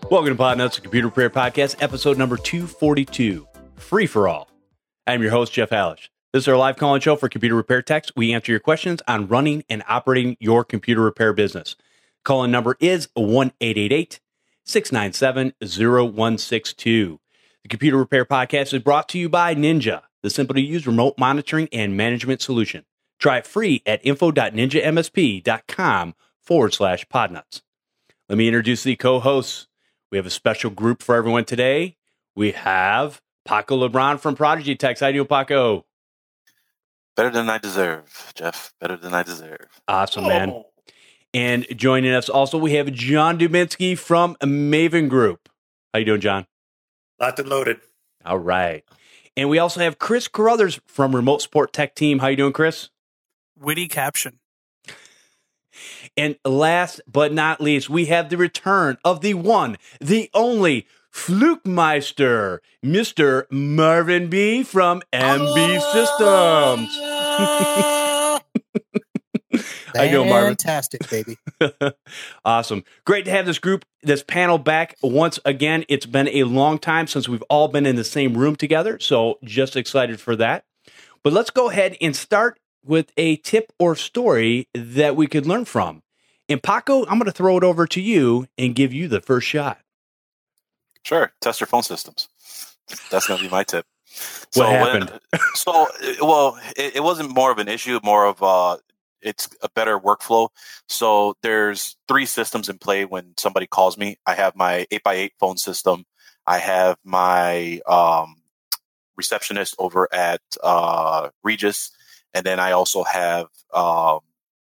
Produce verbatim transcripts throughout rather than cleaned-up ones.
Welcome to Podnuts, the Computer Repair Podcast, episode number two forty-two, Free for All. I'm your host, Jeff Hallish. This is our live call-in show for computer repair techs. We answer your questions on running and operating your computer repair business. Call-in number is one eight eight eight, six nine seven, zero one six two. The Computer Repair Podcast is brought to you by Ninja, the simple-to-use remote monitoring and management solution. Try it free at info.ninjamsp.com forward slash podnuts. Let me introduce the co-hosts. We have a special group for everyone today. We have Paco LeBron from Prodigy Techs. How do you do, Paco? Better than I deserve, Jeff. Better than I deserve. Awesome, man. Oh. And joining us also, we have John Dubinsky from Maven Group. How you doing, John? Locked and loaded. All right. And we also have Chris Carruthers from Remote Support Tech Team. How you doing, Chris? Witty caption. And last but not least, we have the return of the one, the only Flukemeister, Mister Marvin B. from M B Systems. How you doing, Marvin? Fantastic, baby. Awesome. Great to have this group, this panel back once again. It's been a long time since we've all been in the same room together, so just excited for that. But let's go ahead and start with a tip or story that we could learn from. And Paco, I'm going to throw it over to you and give you the first shot. Sure. Test your phone systems. That's going to be my tip. What so happened? When, so, well, it, it wasn't more of an issue, more of uh, it's a better workflow. So there's three systems in play when somebody calls me. I have my eight by eight phone system. I have my um, receptionist over at uh, Regis. And then I also have um,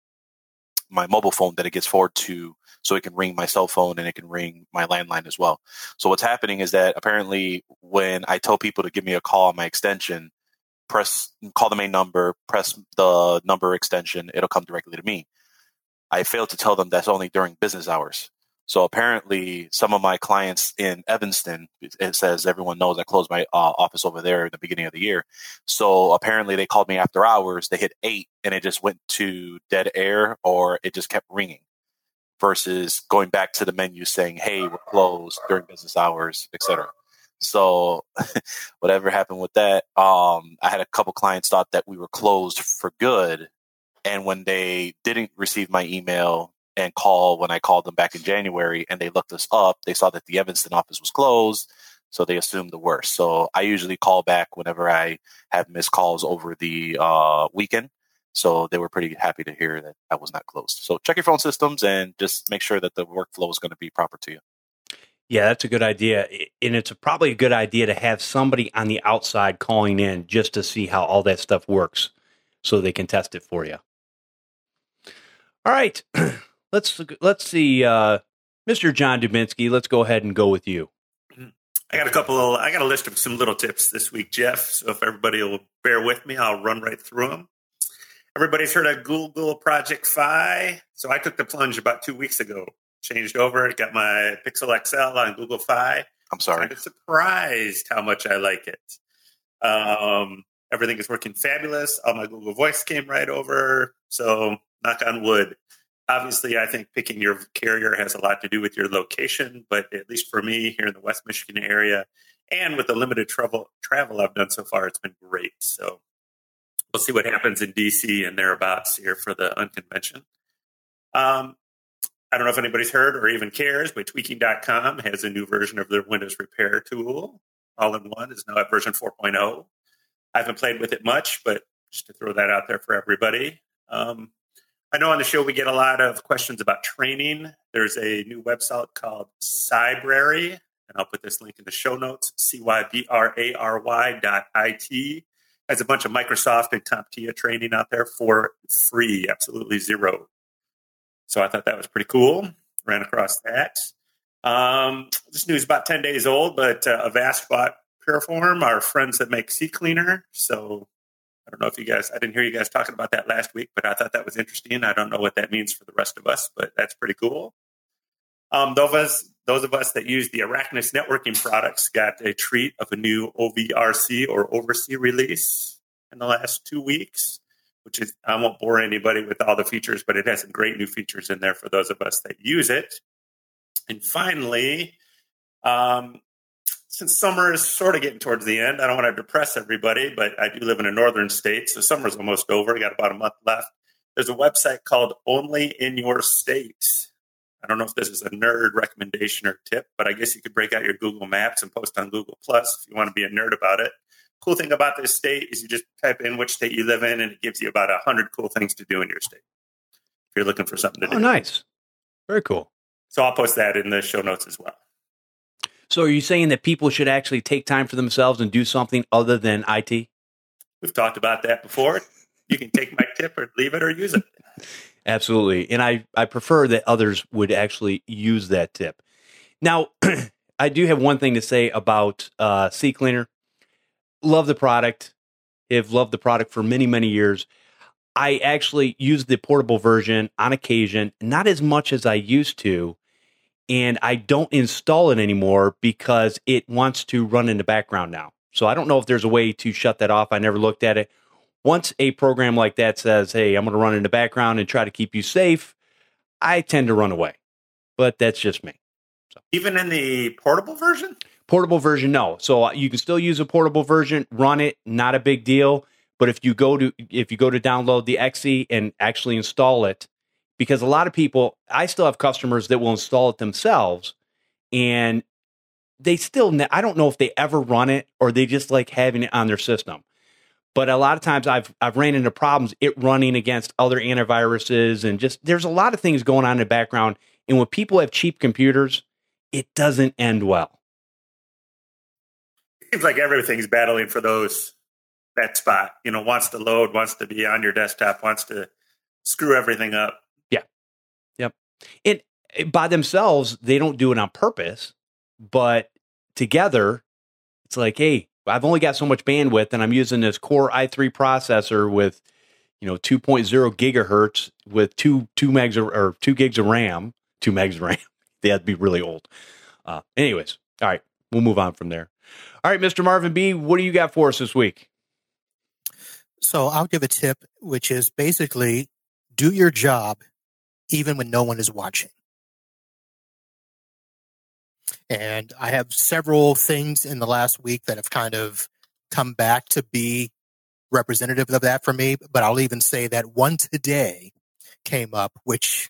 my mobile phone that it gets forwarded to, so it can ring my cell phone and it can ring my landline as well. So what's happening is that apparently when I tell people to give me a call on my extension, press call the main number, press the number extension, it'll come directly to me. I failed to tell them that's only during business hours. So apparently some of my clients in Evanston, it says everyone knows I closed my uh, office over there at the beginning of the year. So apparently they called me after hours. They hit eight and it just went to dead air, or it just kept ringing versus going back to the menu saying, hey, we're closed during business hours, et cetera. So whatever happened with that, um, I had a couple clients thought that we were closed for good. And when they didn't receive my email and call when I called them back in January and they looked us up, they saw that the Evanston office was closed. So they assumed the worst. So I usually call back whenever I have missed calls over the uh, weekend. So they were pretty happy to hear that I was not closed. So check your phone systems and just make sure that the workflow is going to be proper to you. Yeah, that's a good idea. And it's probably a good idea to have somebody on the outside calling in just to see how all that stuff works so they can test it for you. All right. Let's let's see, uh, Mister John Dubinsky. Let's go ahead and go with you. I got a couple. Of, I got a list of some little tips this week, Jeff. So if everybody will bear with me, I'll run right through them. Everybody's heard of Google Project Fi. So I took the plunge about two weeks ago. Changed over. Got my Pixel X L on Google Fi. I'm sorry. I'm surprised how much I like it. Um, everything is working fabulous. All my Google Voice came right over. So knock on wood. Obviously, I think picking your carrier has a lot to do with your location, but at least for me here in the West Michigan area and with the limited travel travel I've done so far, it's been great. So we'll see what happens in D C and thereabouts here for the Unconvention. Um, I don't know if anybody's heard or even cares, but tweaking dot com has a new version of their Windows repair tool. All in one is now at version four point oh. I haven't played with it much, but just to throw that out there for everybody. Um, I know on the show we get a lot of questions about training. There's a new website called Cybrary, and I'll put this link in the show notes, C Y B R A R Y dot I T. Has a bunch of Microsoft and CompTIA training out there for free, absolutely zero. So I thought that was pretty cool. Ran across that. Um, this news is about ten days old, but uh, Avast bought Puriform, our friends that make CCleaner. So I don't know if you guys, I didn't hear you guys talking about that last week, but I thought that was interesting. I don't know what that means for the rest of us, but that's pretty cool. Um, those of us, those of us that use the Arachnus networking products got a treat of a new O V R C or Oversee release in the last two weeks, which is, I won't bore anybody with all the features, but it has some great new features in there for those of us that use it. And finally, Um, since summer is sort of getting towards the end, I don't want to depress everybody, but I do live in a northern state, so summer's almost over. I got about a month left. There's a website called Only in Your State. I don't know if this is a nerd recommendation or tip, but I guess you could break out your Google Maps and post on Google Plus if you want to be a nerd about it. Cool thing about this state is you just type in which state you live in, and it gives you about one hundred cool things to do in your state if you're looking for something to do. Oh, nice. Very cool. So I'll post that in the show notes as well. So are you saying that people should actually take time for themselves and do something other than I T? We've talked about that before. You can take my tip or leave it or use it. Absolutely. And I, I prefer that others would actually use that tip. Now, I do have one thing to say about uh, CCleaner. Love the product. Have loved the product for many, many years. I actually use the portable version on occasion, not as much as I used to. And I don't install it anymore because it wants to run in the background now. So I don't know if there's a way to shut that off. I never looked at it. Once a program like that says, hey, I'm going to run in the background and try to keep you safe, I tend to run away. But that's just me. So. Even in the portable version? Portable version, no. So you can still use a portable version, run it, not a big deal. But if you go to if you go to download the X E and actually install it, because a lot of people, I still have customers that will install it themselves, and they still, I don't know if they ever run it or they just like having it on their system. But a lot of times I've I've ran into problems it running against other antiviruses, and just there's a lot of things going on in the background. And when people have cheap computers, it doesn't end well. Seems like everything's battling for those that spot. You know, wants to load, wants to be on your desktop, wants to screw everything up. Yeah. Yep. And by themselves, they don't do it on purpose, but together, it's like, hey, I've only got so much bandwidth, and I'm using this Core i three processor with, you know, two point oh gigahertz with two two megs of, or two gigs of RAM, two megs of RAM. That'd be really old. Uh, anyways, all right, we'll move on from there. All right, Mister Marvin B., what do you got for us this week? So I'll give a tip, which is basically do your job even when no one is watching. And I have several things in the last week that have kind of come back to be representative of that for me. But I'll even say that one today came up, which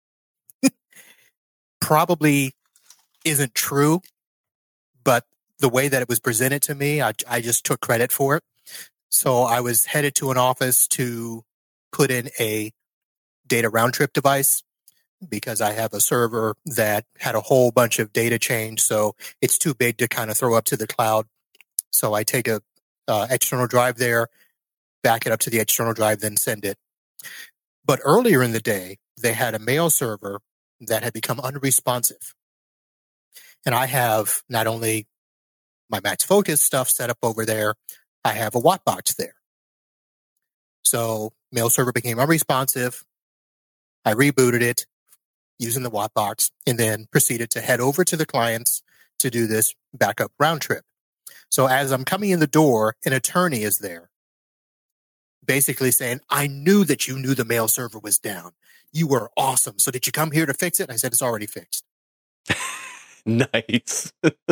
probably isn't true, but the way that it was presented to me, I, I just took credit for it. So I was headed to an office to put in a data round trip device, because I have a server that had a whole bunch of data change. So it's too big to kind of throw up to the cloud. So I take a uh, external drive there, back it up to the external drive, then send it. But earlier in the day, they had a mail server that had become unresponsive. And I have not only my Max Focus stuff set up over there, I have a Wattbox there. So mail server became unresponsive. I rebooted it using the Wattbox, and then proceeded to head over to the clients to do this backup round trip. So as I'm coming in the door, an attorney is there, basically saying, I knew that you knew the mail server was down. You were awesome. So did you come here to fix it? And I said, it's already fixed. Nice.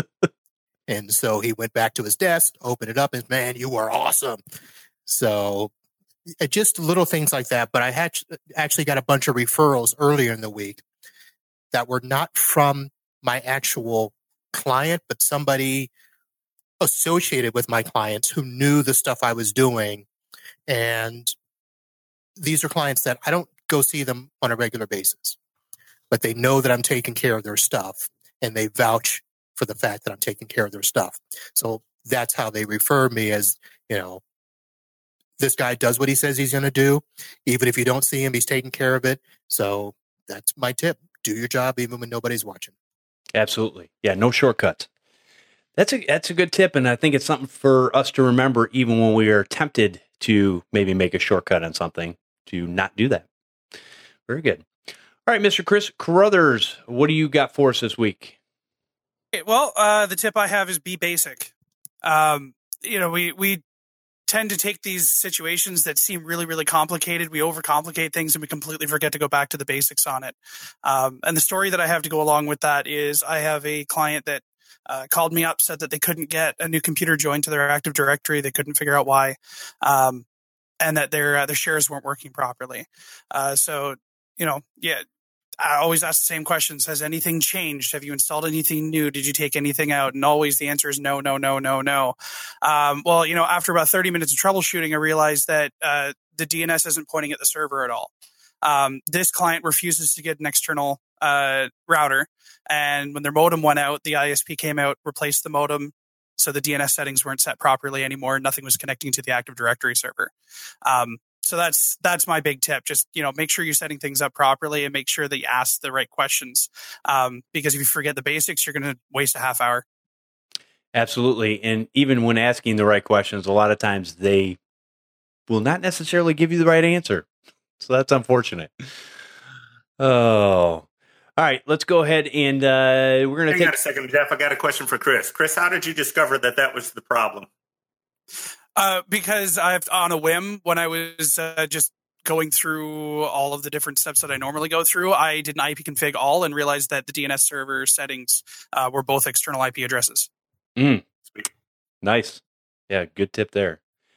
And so he went back to his desk, opened it up, and man, you were awesome. So just little things like that. But I had actually got a bunch of referrals earlier in the week that were not from my actual client, but somebody associated with my clients who knew the stuff I was doing. And these are clients that I don't go see them on a regular basis, but they know that I'm taking care of their stuff, and they vouch for the fact that I'm taking care of their stuff. So that's how they refer me as, you know, this guy does what he says he's going to do. Even if you don't see him, he's taking care of it. So that's my tip. Do your job even when nobody's watching. Absolutely. Yeah, no shortcuts. That's a that's a good tip, and I think it's something for us to remember even when we are tempted to maybe make a shortcut on something, to not do that. Very good. All right, Mister Chris Carruthers, what do you got for us this week? Okay, well, uh, the tip I have is be basic. Um, you know, we we tend to take these situations that seem really, really complicated. We overcomplicate things and we completely forget to go back to the basics on it. Um, and the story that I have to go along with that is I have a client that uh, called me up, said that they couldn't get a new computer joined to their Active Directory. They couldn't figure out why, um, and that their uh, their shares weren't working properly. Uh, so, you know, yeah, I always ask the same questions. Has anything changed? Have you installed anything new? Did you take anything out? And always the answer is no, no, no, no, no. Um, well, you know, after about thirty minutes of troubleshooting, I realized that uh, the D N S isn't pointing at the server at all. Um, this client refuses to get an external uh, router. And when their modem went out, the I S P came out, replaced the modem. So the D N S settings weren't set properly anymore. Nothing was connecting to the Active Directory server. Um, so that's that's my big tip. Just, you know, make sure you're setting things up properly and make sure that you ask the right questions. Um, because if you forget the basics, you're going to waste a half hour. Absolutely. And even when asking the right questions, a lot of times they will not necessarily give you the right answer. So that's unfortunate. Oh, all right. Let's go ahead and uh, we're going to Hang take on a second, Jeff. I got a question for Chris. Chris, how did you discover that that was the problem? Uh, because I've on a whim, when I was uh, just going through all of the different steps that I normally go through, I did an I P config all and realized that the D N S server settings uh, were both external I P addresses. Mm. Sweet. Nice. Yeah, good tip there.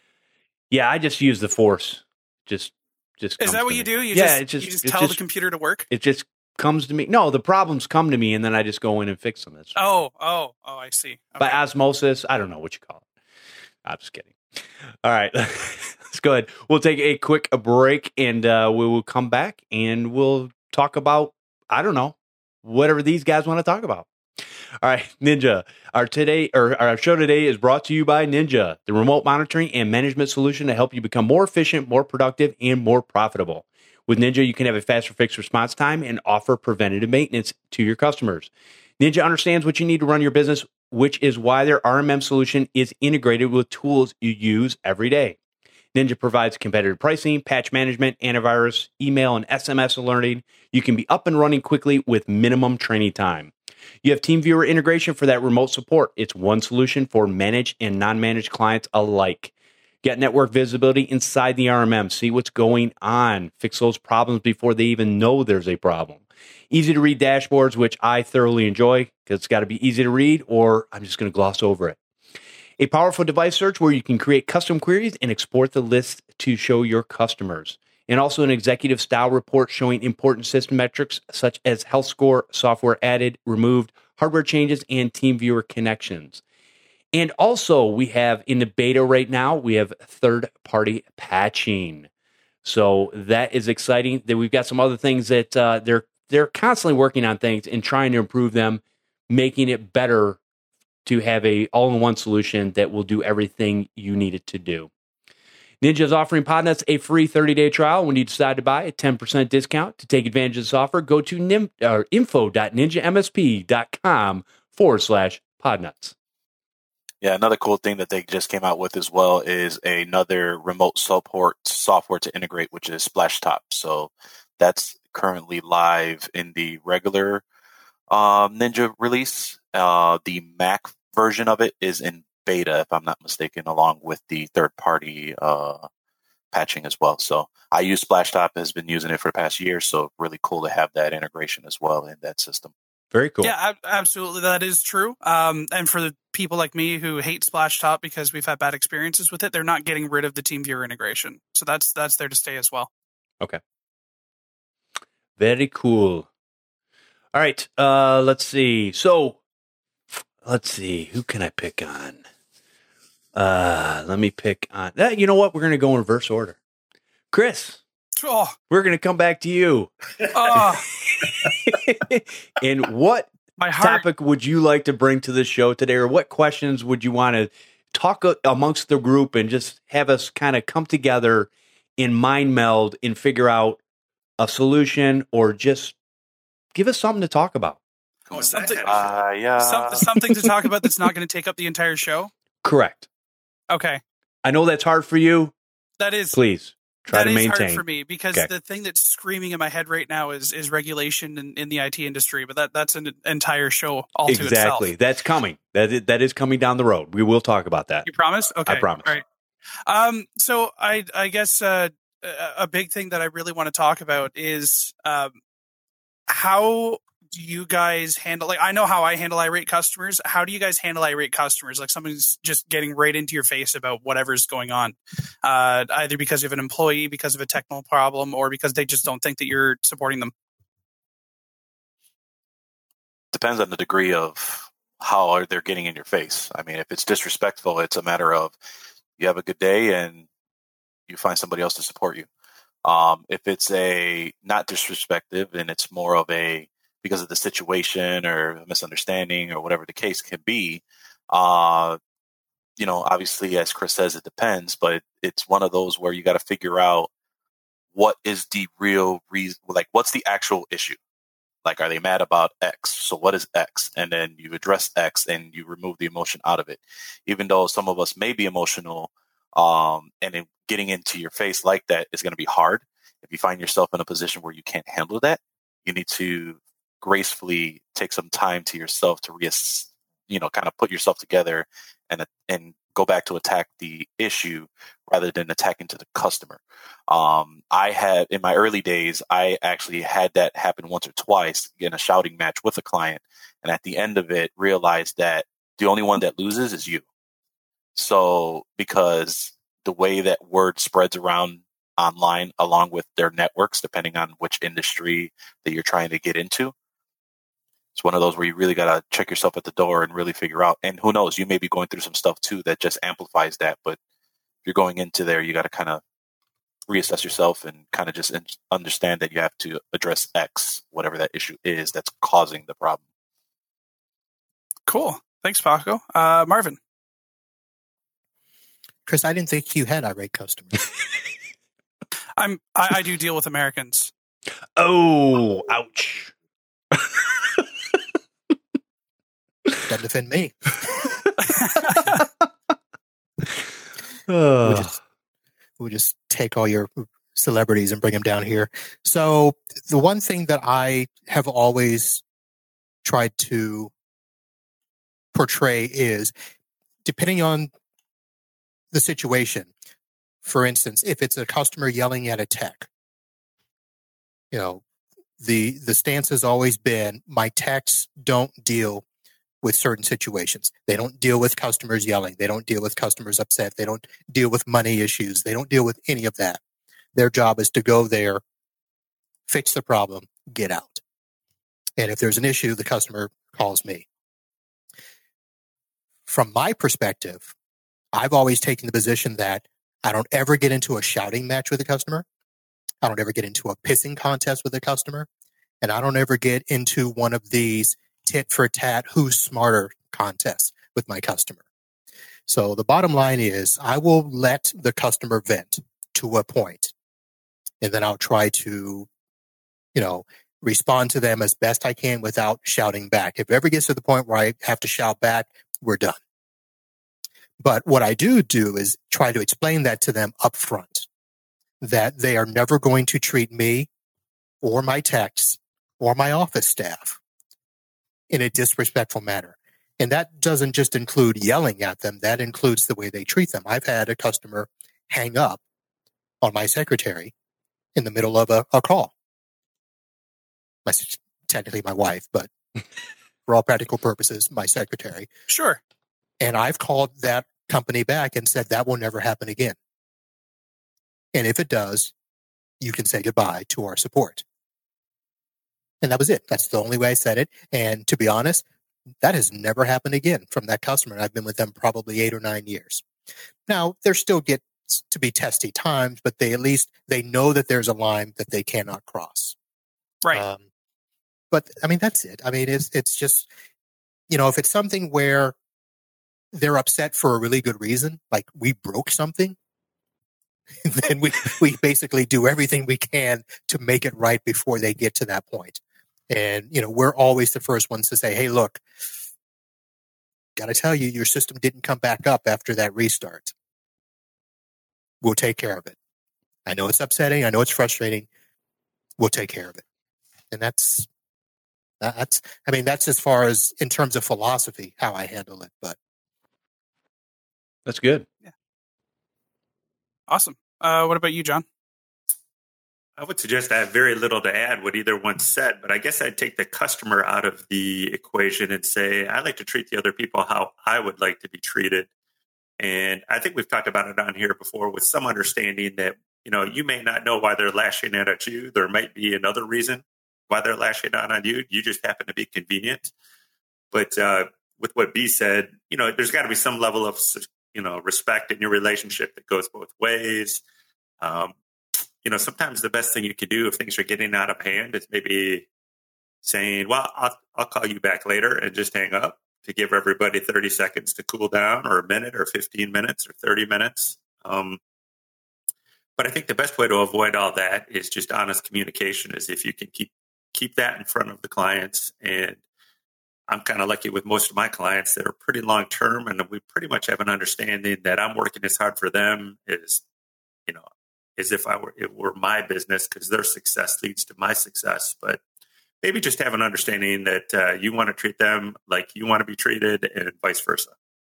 Yeah, I just use the force. Just, just. Is comes that what to you me. do? You Yeah, just, it just you just it tell just, the computer to work? It just comes to me. No, the problems come to me, and then I just go in and fix them. That's Oh, oh, oh! I see. Okay. by osmosis. I don't know what you call it. I'm just kidding. All right, let's go ahead. We'll take a quick break, and uh, we will come back, and we'll talk about, I don't know, whatever these guys want to talk about. All right, Ninja. Our today or our show today is brought to you by Ninja, the remote monitoring and management solution to help you become more efficient, more productive, and more profitable. With Ninja, you can have a faster fixed response time and offer preventative maintenance to your customers. Ninja understands what you need to run your business, which is why their R M M solution is integrated with tools you use every day. Ninja provides competitive pricing, patch management, antivirus, email, and S M S alerting. You can be up and running quickly with minimum training time. You have TeamViewer integration for that remote support. It's one solution for managed and non-managed clients alike. Get network visibility inside the R M M. See what's going on. Fix those problems before they even know there's a problem. Easy to read dashboards, which I thoroughly enjoy because it's got to be easy to read or I'm just going to gloss over it. A powerful device search where you can create custom queries and export the list to show your customers. And also an executive style report showing important system metrics such as health score, software added, removed, hardware changes, and TeamViewer connections. And also we have in the beta right now, we have third-party patching. So that is exciting. That we've got some other things that uh, they're they're constantly working on things and trying to improve them, making it better to have a all-in-one solution that will do everything you need it to do. Ninja is offering Podnuts a free thirty-day trial. When you decide to buy a ten percent discount to take advantage of this offer, go to nim, uh, info.ninjamsp.com forward slash Podnuts. Yeah, another cool thing that they just came out with as well is another remote support software to integrate, which is Splashtop. So that's currently live in the regular um, Ninja release. Uh, the Mac version of it is in beta, if I'm not mistaken, along with the third-party uh, patching as well. So I use Splashtop, has been using it for the past year, so really cool to have that integration as well in that system. Very cool. Yeah, absolutely. That is true. Um, and for the people like me who hate Splashtop because we've had bad experiences with it, they're not getting rid of the TeamViewer integration. So that's that's there to stay as well. Okay. Very cool. All right. Uh, let's see. So let's see. Who can I pick on? Uh, let me pick on. Uh, you know what? We're going to go in reverse order. Chris, Oh, we're going to come back to you. oh And what my heart. topic would you like to bring to the show today, or what questions would you want to talk a- amongst the group and just have us kind of come together and mind meld and figure out a solution, or just give us something to talk about? Oh, something, Uh, yeah. some, something to talk about that's not going to take up the entire show. Correct. Okay, I know that's hard for you. that is Please try that to is maintain. hard for me because Okay. the thing that's screaming in my head right now is is regulation in, in the I T industry. But that that's an entire show all to itself. Exactly. That's coming. That is, that is coming down the road. We will talk about that. You promise? Okay, I promise. All right. Um. So I I guess uh, a- a big thing that I really want to talk about is um how do you guys handle, like, I know how I handle irate customers. How do you guys handle irate customers? Like someone's just getting right into your face about whatever's going on, uh, either because of an employee, because of a technical problem, or because they just don't think that you're supporting them. Depends on the degree of how they're getting in your face. I mean, if it's disrespectful, it's a matter of you have a good day and you find somebody else to support you. Um, if it's a not disrespectful and it's more of a because of the situation or a misunderstanding or whatever the case can be, uh, you know, obviously, as Chris says, it depends, but it's one of those where you got to figure out what is the real reason, like what's the actual issue? Like, are they mad about X? So what is X? And then you address X and you remove the emotion out of it. Even though some of us may be emotional, um, and in getting into your face like that is going to be hard. If you find yourself in a position where you can't handle that, you need to gracefully take some time to yourself to reass, you know, kind of put yourself together and and go back to attack the issue rather than attacking to the customer. Um, I had, in my early days, I actually had that happen once or twice in a shouting match with a client. And at the end of it, realized that the only one that loses is you. So because the way that word spreads around online, along with their networks, depending on which industry that you're trying to get into, it's one of those where you really got to check yourself at the door and really figure out. And who knows, you may be going through some stuff too that just amplifies that. But if you're going into there, you got to kind of reassess yourself and kind of just understand that you have to address X, whatever that issue is that's causing the problem. Cool. Thanks, Paco. Uh, Marvin. Chris, I didn't think you had irate customers. I'm. I, I do deal with Americans. Oh, ouch. Doesn't defend me. uh. we'll, just, we'll just take all your celebrities and bring them down here. So the one thing that I have always tried to portray is, depending on the situation, for instance, if it's a customer yelling at a tech, you know, the the stance has always been my techs don't deal with certain situations. They don't deal with customers yelling. They don't deal with customers upset. They don't deal with money issues. They don't deal with any of that. Their job is to go there, fix the problem, get out. And if there's an issue, the customer calls me. From my perspective, I've always taken the position that I don't ever get into a shouting match with a customer. I don't ever get into a pissing contest with a customer. And I don't ever get into one of these tit for tat, who's smarter contests with my customer. So the bottom line is I will let the customer vent to a point, and then I'll try to, you know, respond to them as best I can without shouting back. If it ever gets to the point where I have to shout back, we're done. But what I do do is try to explain that to them up front, that they are never going to treat me or my techs or my office staff in a disrespectful manner. And that doesn't just include yelling at them. That includes the way they treat them. I've had a customer hang up on my secretary in the middle of a, a call. My, technically my wife, but for all practical purposes, my secretary. Sure. And I've called that company back and said that will never happen again. And if it does, you can say goodbye to our support. And that was it. That's the only way I said it. And to be honest, that has never happened again from that customer. I've been with them probably eight or nine years. Now, there still gets to be testy times, but they at least, they know that there's a line that they cannot cross. Right. Um, but I mean, that's it. I mean, it's, it's just, you know, if it's something where they're upset for a really good reason, like we broke something, then we, we basically do everything we can to make it right before they get to that point. And, you know, we're always the first ones to say, hey, look, got to tell you, your system didn't come back up after that restart. We'll take care of it. I know it's upsetting. I know it's frustrating. We'll take care of it. And that's, that's, I mean, that's as far as in terms of philosophy, how I handle it, but. That's good. Yeah. Awesome. Uh, what about you, John? I would suggest I have very little to add what either one said, but I guess I'd take the customer out of the equation and say, I like to treat the other people how I would like to be treated. And I think we've talked about it on here before with some understanding that, you know, you may not know why they're lashing out at you. There might be another reason why they're lashing out on you. You just happen to be convenient. But uh, with what B said, you know, there's got to be some level of, you know, respect in your relationship that goes both ways. Um, you know, sometimes the best thing you can do if things are getting out of hand is maybe saying, well, I'll, I'll call you back later and just hang up, to give everybody thirty seconds to cool down, or a minute or fifteen minutes or thirty minutes. Um, but I think the best way to avoid all that is just honest communication, is if you can keep keep that in front of the clients. And I'm kind of lucky with most of my clients that are pretty long term, and we pretty much have an understanding that I'm working as hard for them as, you know, as if I were it were my business, because their success leads to my success. But maybe just have an understanding that uh, you want to treat them like you want to be treated, and vice versa.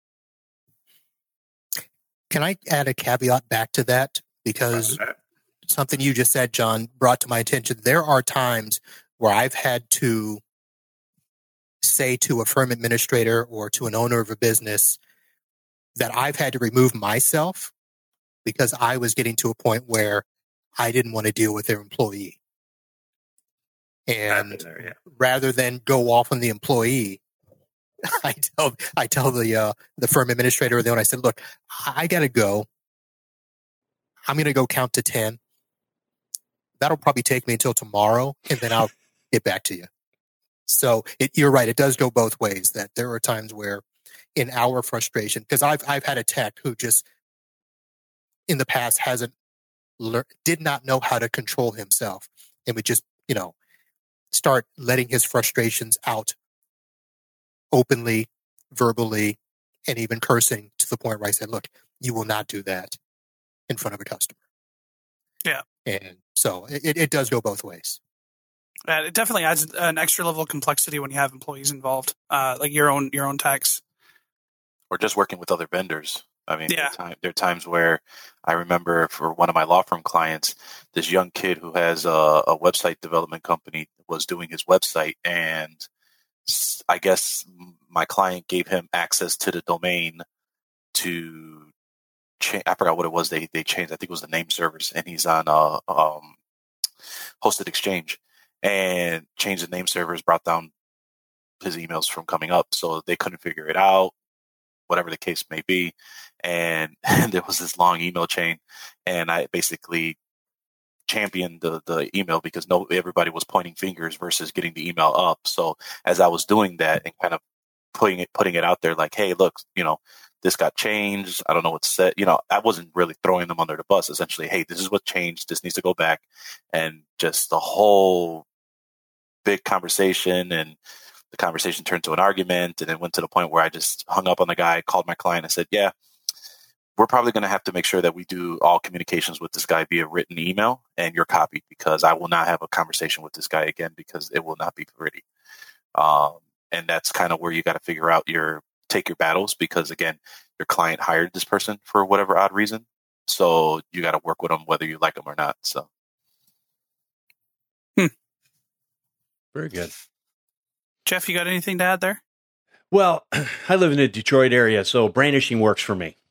Can I add a caveat back to that? Because that. something you just said, John, brought to my attention. There are times where I've had to say to a firm administrator or to an owner of a business that I've had to remove myself because I was getting to a point where I didn't want to deal with their employee. And there, yeah. rather than go off on the employee, I tell I tell the uh, the firm administrator or the owner, I said, look, I got to go. I'm going to go count to ten. That'll probably take me until tomorrow, and then I'll get back to you. So it, you're right. It does go both ways. That there are times where, in our frustration, because I've I've had a tech who just in the past hasn't learned, did not know how to control himself, and would just you know start letting his frustrations out openly, verbally, and even cursing, to the point where I said, "Look, you will not do that in front of a customer." Yeah, and so it, it does go both ways. Yeah, it definitely adds an extra level of complexity when you have employees involved, uh, like your own your own techs, or just working with other vendors. I mean, yeah. there, are time, there are times where I remember for one of my law firm clients, this young kid who has a, a website development company was doing his website, and I guess my client gave him access to the domain to change. I forgot what it was. They they changed. I think it was the name servers, and he's on a um, hosted exchange. And changed the name servers, brought down his emails from coming up, so they couldn't figure it out, whatever the case may be. And, and there was this long email chain, and I basically championed the the email because no everybody was pointing fingers versus getting the email up. So as I was doing that and kind of putting it putting it out there, like, hey, look, you know, this got changed. I don't know what's set. You know, I wasn't really throwing them under the bus. Essentially, hey, this is what changed. This needs to go back, and just the whole big conversation, and the conversation turned to an argument, and then went to the point where I just hung up on the guy, called my client, and said, yeah, we're probably going to have to make sure that we do all communications with this guy via written email, and you're copied, because I will not have a conversation with this guy again, because it will not be pretty. Um, and that's kind of where you got to figure out your, take your battles, because again, your client hired this person for whatever odd reason. So you got to work with them whether you like them or not. So. Hmm. Very good. Jeff, you got anything to add there? Well, I live in the Detroit area, so brandishing works for me.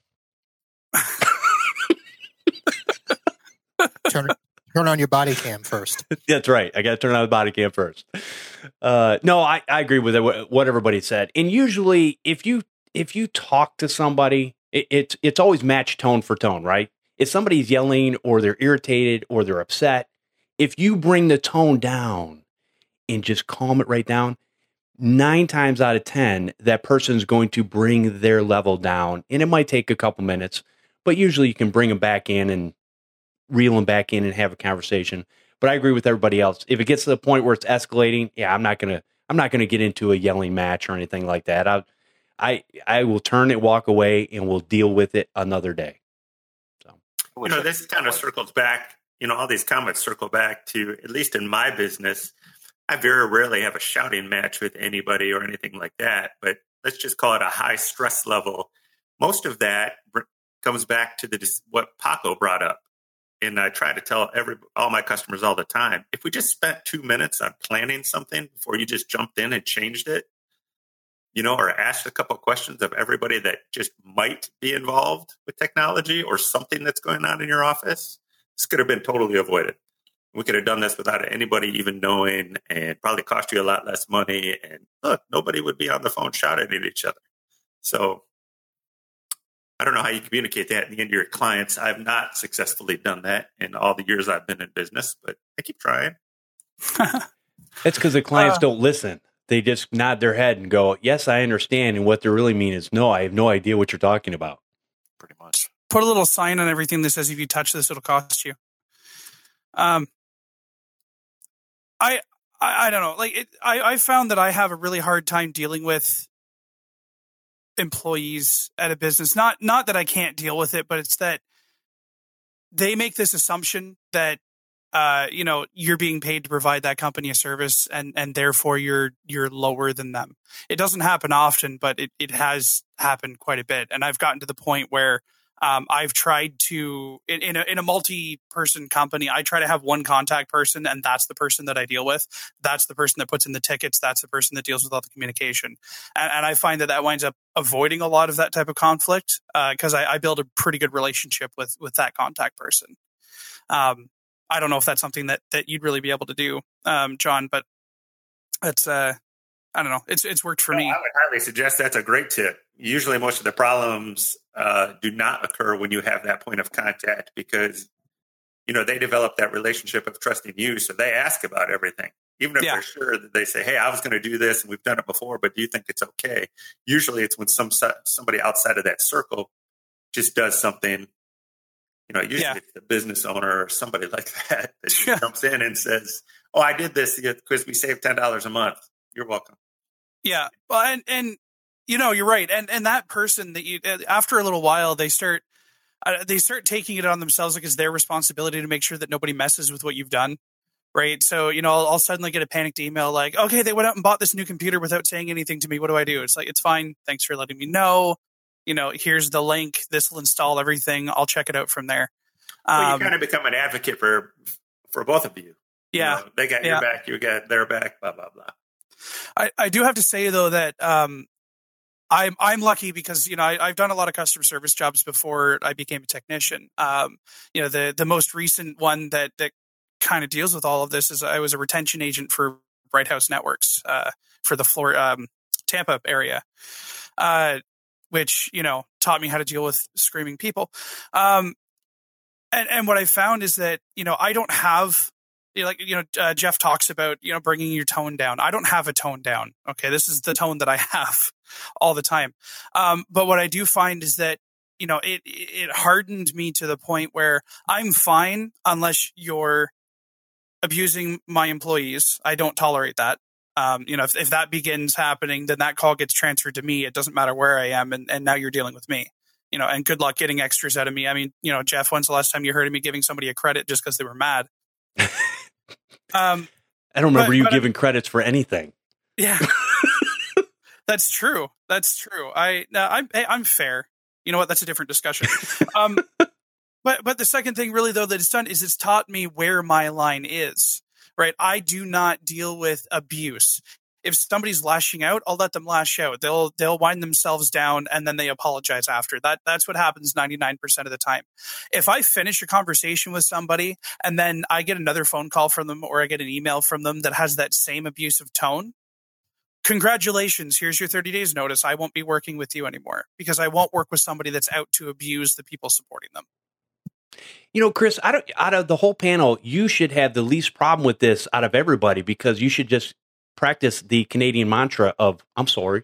turn, turn on your body cam first. That's right. I got to turn on the body cam first. Uh, no, I, I agree with it, what everybody said. And usually, if you if you talk to somebody, it, it's it's always match tone for tone, right? If somebody's yelling or they're irritated or they're upset, if you bring the tone down and just calm it right down, nine times out of ten, that person's going to bring their level down. And it might take a couple minutes, but usually you can bring them back in and reel them back in and have a conversation. But I agree with everybody else. If it gets to the point where it's escalating, yeah, I'm not gonna, I'm not gonna get into a yelling match or anything like that. I, I, I will turn it, walk away, and we'll deal with it another day. So, you know, this kind of circles back. You know, all these comments circle back to, at least in my business, I very rarely have a shouting match with anybody or anything like that. But let's just call it a high stress level. Most of that comes back to the what Paco brought up. and I try to tell every all my customers all the time, if we just spent two minutes on planning something before you just jumped in and changed it, you know, or asked a couple of questions of everybody that just might be involved with technology or something that's going on in your office, this could have been totally avoided. We could have done this without anybody even knowing, and probably cost you a lot less money. And look, nobody would be on the phone shouting at each other. So I don't know how you communicate that in the end to your clients. I've not successfully done that in all the years I've been in business, but I keep trying. It's because the clients Uh, don't listen. They just nod their head and go, yes, I understand. And what they really mean is, no, I have no idea what you're talking about. Pretty much. Put a little sign on everything that says if you touch this, it'll cost you. Um, I, I, I don't know. Like, it, I, I found that I have a really hard time dealing with employees at a business. Not, not that I can't deal with it, but it's that they make this assumption that, uh, you know, you're being paid to provide that company a service, and, and therefore you're, you're lower than them. It doesn't happen often, but it, it has happened quite a bit. And I've gotten to the point where, Um, I've tried to, in, in a, in a multi-person company, I try to have one contact person, and that's the person that I deal with. That's the person that puts in the tickets. That's the person that deals with all the communication. And, and I find that that winds up avoiding a lot of that type of conflict because uh, I, I build a pretty good relationship with, with that contact person. Um, I don't know if that's something that, that you'd really be able to do, um, John, but it's, uh, I don't know. It's, it's worked for No, me. I would highly suggest that's a great tip. Usually most of the problems uh, do not occur when you have that point of contact because, you know, they develop that relationship of trusting you. So they ask about everything, even if Yeah. they're sure that they say, hey, I was going to do this and we've done it before, but do you think it's okay? Usually it's when some somebody outside of that circle just does something, you know, usually Yeah. it's the business owner or somebody like that that just Yeah. jumps in and says, oh, I did this because we saved ten dollars a month. You're welcome. Yeah. Well, and, and, you know, you're right. And, and that person that you, after a little while, they start, uh, they start taking it on themselves like it's their responsibility to make sure that nobody messes with what you've done. Right. So, you know, I'll, I'll suddenly get a panicked email like, okay, they went out and bought this new computer without saying anything to me. What do I do? It's like, it's fine. Thanks for letting me know. You know, here's the link. This will install everything. I'll check it out from there. Well, you Um, kind of become an advocate for for both of you. yeah. You know, they got Yeah. your back, you got their back, blah, blah, blah. I, I do have to say though that um, I'm I'm lucky because you know I, I've done a lot of customer service jobs before I became a technician. Um, you know the the most recent one that that kind of deals with all of this is I was a retention agent for Bright House Networks uh, for the Flor- um, Tampa area, uh, which you know taught me how to deal with screaming people. Um, and and what I found is that you know I don't have. Like, you know, uh, Jeff talks about, you know, bringing your tone down. I don't have a tone down. Okay. This is the tone that I have all the time. Um, but what I do find is that, you know, it, it hardened me to the point where I'm fine unless you're abusing my employees. I don't tolerate that. Um, you know, if, if that begins happening, then that call gets transferred to me. It doesn't matter where I am. And, and now you're dealing with me, you know, and good luck getting extras out of me. I mean, you know, Jeff, when's the last time you heard of me giving somebody a credit just because they were mad? Um, I don't remember but, you but giving credits for anything. Yeah, that's true. That's true. I, no, I'm, I'm fair. You know what? That's a different discussion. Um, but, but the second thing really though that it's done is it's taught me where my line is, right? I do not deal with abuse. If somebody's lashing out, I'll let them lash out. They'll, they'll wind themselves down and then they apologize after. That, that's what happens ninety-nine percent of the time. If I finish a conversation with somebody and then I get another phone call from them or I get an email from them that has that same abusive tone, congratulations, here's your thirty days notice. I won't be working with you anymore because I won't work with somebody that's out to abuse the people supporting them. You know, Chris, out of, out of the whole panel, you should have the least problem with this out of everybody because you should just practice the Canadian mantra of "I'm sorry."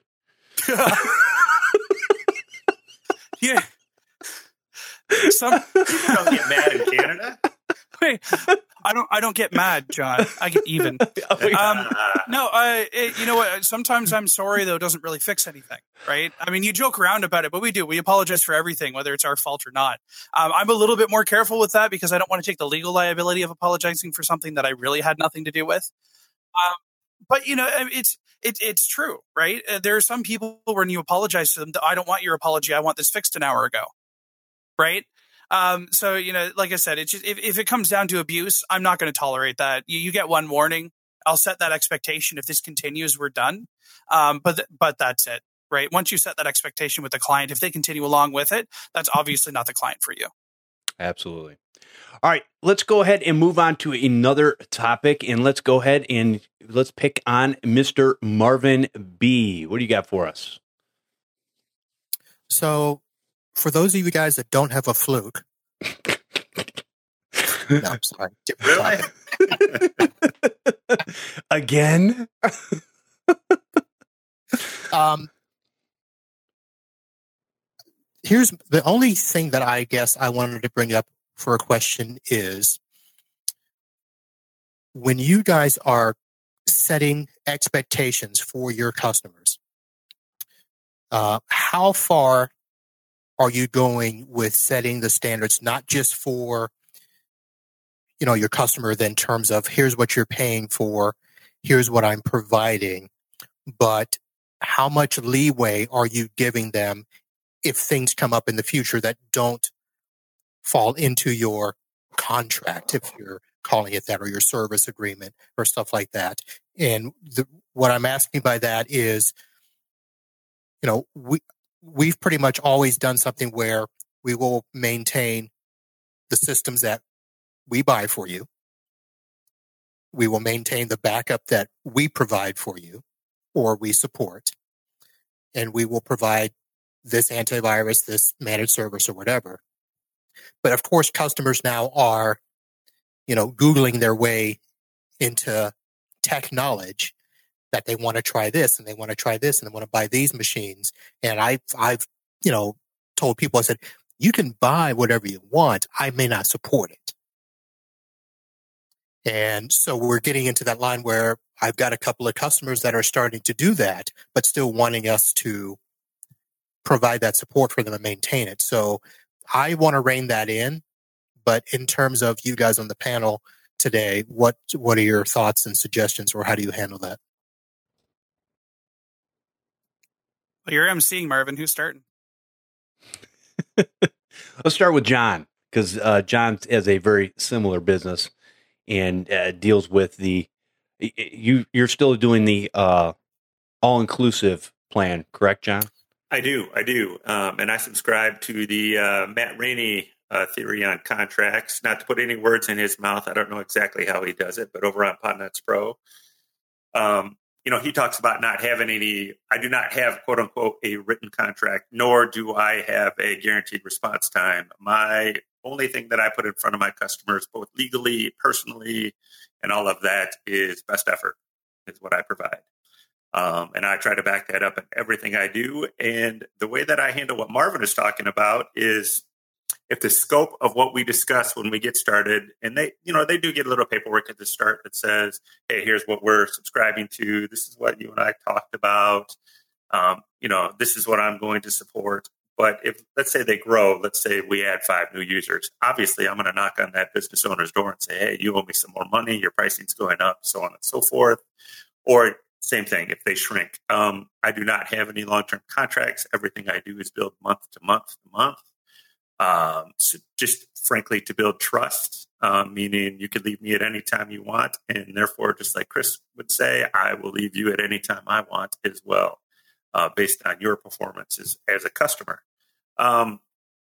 Yeah. Some You don't get mad in Canada. Wait, I don't. I don't get mad, John. I get even. Um, no, I. It, you know what? Sometimes I'm sorry though doesn't really fix anything, right? I mean, you joke around about it, but we do. We apologize for everything, whether it's our fault or not. Um, I'm a little bit more careful with that because I don't want to take the legal liability of apologizing for something that I really had nothing to do with. Um, but you know, it's it, it's true, right? Uh, there are some people when you apologize to them, I don't want your apology. I want this fixed an hour ago, right? Um, so, you know, like I said, it's just, if, if it comes down to abuse, I'm not going to tolerate that. You, you get one warning. I'll set that expectation. If this continues, we're done. Um, but, th- but that's it, right? Once you set that expectation with the client, if they continue along with it, that's obviously not the client for you. Absolutely. All right, let's go ahead and move on to another topic, and let's go ahead and let's pick on Mister Marvin B. What do you got for us? So, for those of you guys that don't have a fluke, no, I'm sorry. Really? Again? um, here's the only thing that I guess I wanted to bring up for a question is when you guys are setting expectations for your customers, uh, how far are you going with setting the standards, not just for, you know, your customer in terms of here's what you're paying for, here's what I'm providing, but how much leeway are you giving them if things come up in the future that don't fall into your contract, if you're calling it that, or your service agreement or stuff like that. And the, what I'm asking by that is, you know, we, we've pretty much always done something where we will maintain the systems that we buy for you. We will maintain the backup that we provide for you or we support. And we will provide this antivirus, this managed service or whatever. But of course, customers now are, you know, Googling their way into tech knowledge that they want to try this and they want to try this and they want to buy these machines. And I've, I've, you know, told people, I said, you can buy whatever you want. I may not support it. And so we're getting into that line where I've got a couple of customers that are starting to do that, but still wanting us to provide that support for them and maintain it. So I want to rein that in, but in terms of you guys on the panel today, what what are your thoughts and suggestions, or how do you handle that? Well, you're emceeing, Marvin. Who's starting? Let's start with John, because uh, John has a very similar business and uh, deals with the. You you're still doing the uh, all inclusive plan, correct, John? I do, I do, um, and I subscribe to the uh, Matt Rainey uh, theory on contracts. Not to put any words in his mouth, I don't know exactly how he does it, but over on Podnuts Pro, um, you know, he talks about not having any. I do not have quote unquote a written contract, nor do I have a guaranteed response time. My only thing that I put in front of my customers, both legally, personally, and all of that, is best effort. Is what I provide. Um, and I try to back that up in everything I do. And the way that I handle what Marvin is talking about is if the scope of what we discuss when we get started, and they, you know, they do get a little paperwork at the start that says, hey, here's what we're subscribing to. This is what you and I talked about. Um, you know, this is what I'm going to support. But if, let's say they grow, let's say we add five new users, obviously I'm going to knock on that business owner's door and say, hey, you owe me some more money. Your pricing's going up, so on and so forth. Or same thing, if they shrink. Um, I do not have any long-term contracts. Everything I do is build month to month to month. Um, so just frankly, to build trust, um, meaning you could leave me at any time you want. And therefore, just like Chris would say, I will leave you at any time I want as well, uh, based on your performance as, as a customer. Um,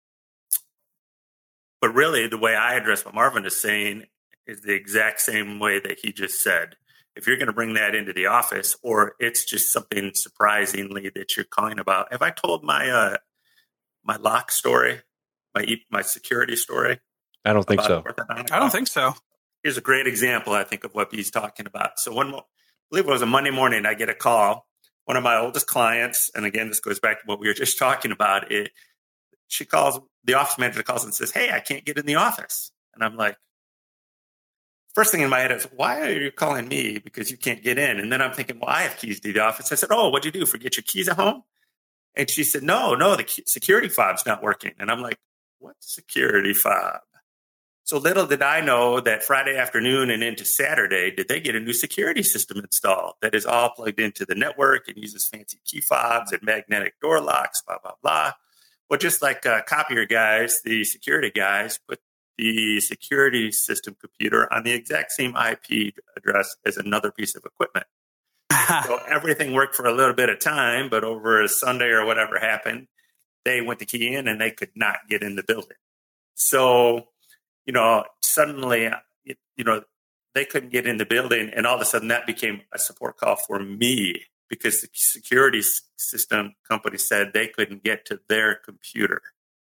but really, the way I address what Marvin is saying is the exact same way that he just said. If you're going to bring that into the office, or it's just something surprisingly that you're calling about. Have I told my uh, my lock story, my my security story? I don't think so. I don't think so. Here's a great example, I think, of what he's talking about. So one, I believe it was a Monday morning, I get a call. One of my oldest clients, and again, this goes back to what we were just talking about. It, she calls, the office manager calls and says, hey, I can't get in the office. And I'm like, first thing in my head is, why are you calling me because you can't get in? And then I'm thinking, well, I have keys to the office. I said, oh, what'd you do? Forget your keys at home? And she said, no, no, the security fob's not working. And I'm like, what security fob? So little did I know that Friday afternoon and into Saturday, did they get a new security system installed that is all plugged into the network and uses fancy key fobs and magnetic door locks, blah, blah, blah. Well, just like uh, copier guys, the security guys put the security system computer on the exact same I P address as another piece of equipment. So everything worked for a little bit of time, but over a Sunday or whatever happened, they went to key in and they could not get in the building. So, you know, suddenly, you know, they couldn't get in the building, and all of a sudden that became a support call for me because the security system company said they couldn't get to their computer.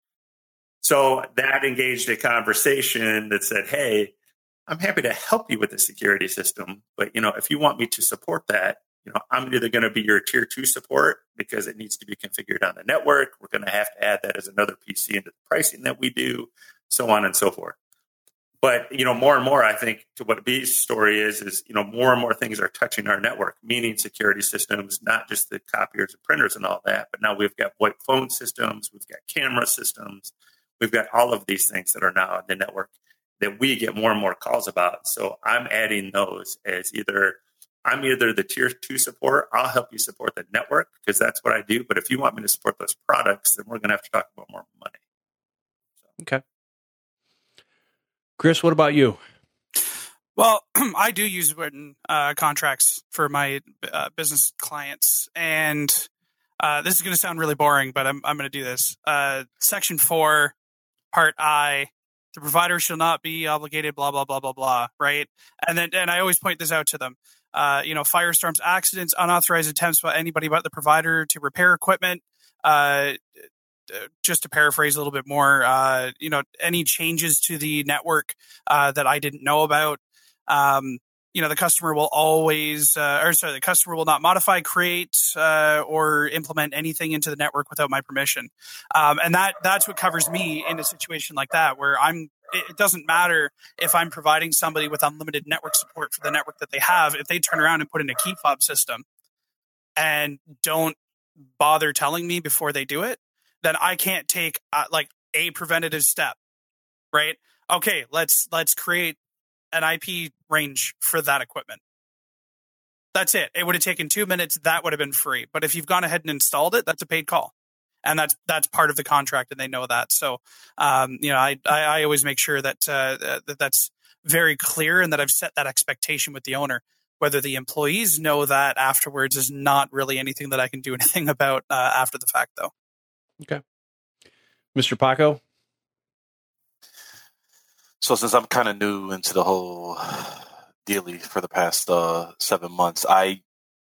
So that engaged a conversation that said, hey, I'm happy to help you with the security system, but, you know, if you want me to support that, you know, I'm either going to be your tier two support because it needs to be configured on the network. We're going to have to add that as another P C into the pricing that we do, so on and so forth. But, you know, more and more, I think to what B's story is, is, you know, more and more things are touching our network, meaning security systems, not just the copiers and printers and all that, but now we've got VoIP phone systems, we've got camera systems, we've got all of these things that are now on the network that we get more and more calls about. So I'm adding those as either, I'm either the tier two support, I'll help you support the network because that's what I do. But if you want me to support those products, then we're going to have to talk about more money. So. Okay. Chris, what about you? Well, I do use written uh, contracts for my uh, business clients, and uh, this is going to sound really boring, but I'm I'm going to do this. Uh, Section four, Part I, the provider shall not be obligated, blah blah blah blah blah. Right, and then and I always point this out to them. Uh, you know, firestorms, accidents, unauthorized attempts by anybody but the provider to repair equipment. Uh, just to paraphrase a little bit more, uh, you know, any changes to the network uh, that I didn't know about, um, you know, the customer will always, uh, or sorry, the customer will not modify, create, uh, or implement anything into the network without my permission. Um, and that that's what covers me in a situation like that, where I'm, it doesn't matter if I'm providing somebody with unlimited network support for the network that they have. If they turn around and put in a key fob system and don't bother telling me before they do it, then I can't take uh, like a preventative step, right? Okay, let's let's create an I P range for that equipment. That's it. It would have taken two minutes. That would have been free. But if you've gone ahead and installed it, that's a paid call, and that's that's part of the contract, and they know that. So, um, you know, I, I I always make sure that uh, that that's very clear, and that I've set that expectation with the owner. Whether the employees know that afterwards is not really anything that I can do anything about uh, after the fact, though. Okay. Mister Paco? So since I'm kind of new into the whole dealy for the past uh, seven months, I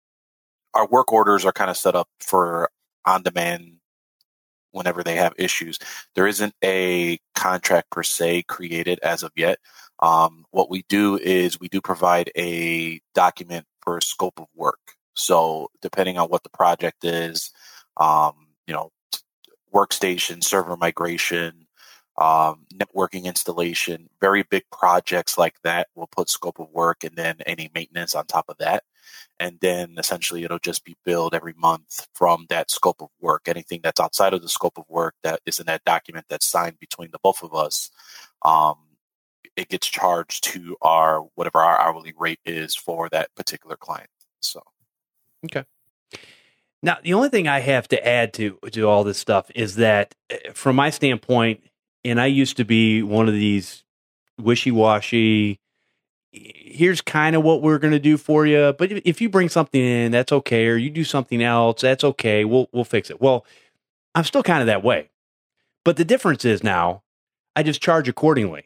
our work orders are kind of set up for on-demand whenever they have issues. There isn't a contract per se created as of yet. Um, what we do is we do provide a document for a scope of work. So depending on what the project is, um, you know, workstation, server migration, um, networking installation, very big projects like that will put scope of work and then any maintenance on top of that. And then essentially it'll just be billed every month from that scope of work. Anything that's outside of the scope of work that is in that document that's signed between the both of us, um, it gets charged to our whatever our hourly rate is for that particular client. So, okay. Now, the only thing I have to add to to all this stuff is that, from my standpoint, and I used to be one of these wishy-washy, here's kind of what we're going to do for you, but if you bring something in, that's okay, or you do something else, that's okay, we'll we'll fix it. Well, I'm still kind of that way. But the difference is now, I just charge accordingly.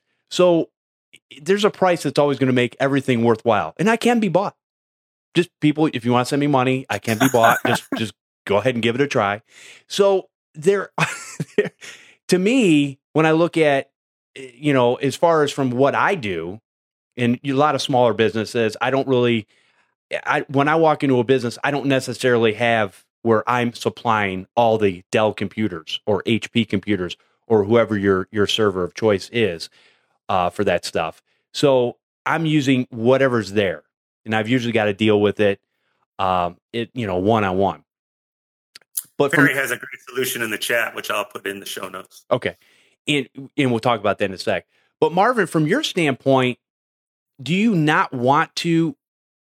So there's a price that's always going to make everything worthwhile, and I can be bought. Just people, if you want to send me money, I can be bought. just, just go ahead and give it a try. So there, to me, when I look at, you know, as far as from what I do, and a lot of smaller businesses, I don't really, I when I walk into a business, I don't necessarily have where I'm supplying all the Dell computers or H P computers or whoever your your server of choice is uh, for that stuff. So I'm using whatever's there. And I've usually got to deal with it, um, it you know, one on one. But Barry has a great solution in the chat, which I'll put in the show notes. Okay, and and we'll talk about that in a sec. But Marvin, from your standpoint, do you not want to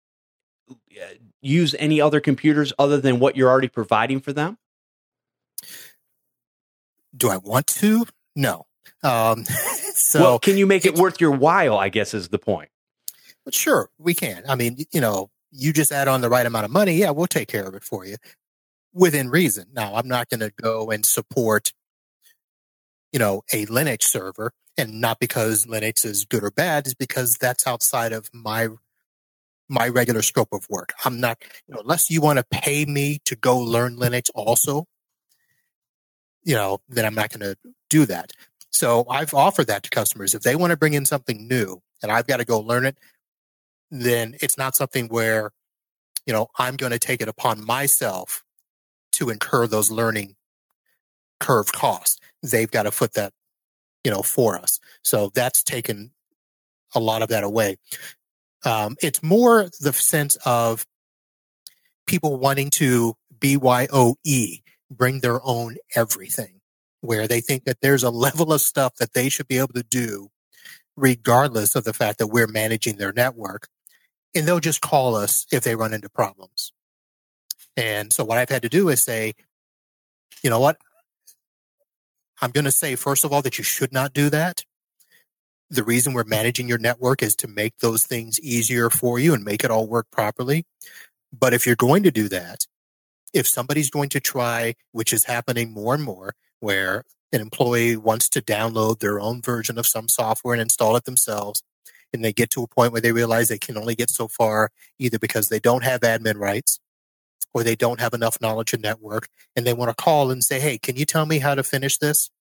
use any other computers other than what you're already providing for them? Do I want to? No. Um, so well, can you make it worth your while, I guess is the point. But sure, we can. I mean, you know, you just add on the right amount of money. Yeah, we'll take care of it for you within reason. Now, I'm not going to go and support, you know, a Linux server, and not because Linux is good or bad, is because that's outside of my my regular scope of work. I'm not, you know, unless you want to pay me to go learn Linux also, you know, then I'm not going to do that. So I've offered that to customers. If they want to bring in something new and I've got to go learn it, then it's not something where, you know, I'm going to take it upon myself to incur those learning curve costs. They've got to foot that, you know, for us. So that's taken a lot of that away. Um, it's more the sense of people wanting to B Y O E, bring their own everything, where they think that there's a level of stuff that they should be able to do regardless of the fact that we're managing their network. And they'll just call us if they run into problems. And so what I've had to do is say, you know what? I'm going to say, first of all, that you should not do that. The reason we're managing your network is to make those things easier for you and make it all work properly. But if you're going to do that, if somebody's going to try, which is happening more and more, where an employee wants to download their own version of some software and install it themselves, and they get to a point where they realize they can only get so far, either because they don't have admin rights or they don't have enough knowledge of network, and they want to call and say, hey, can you tell me how to finish this?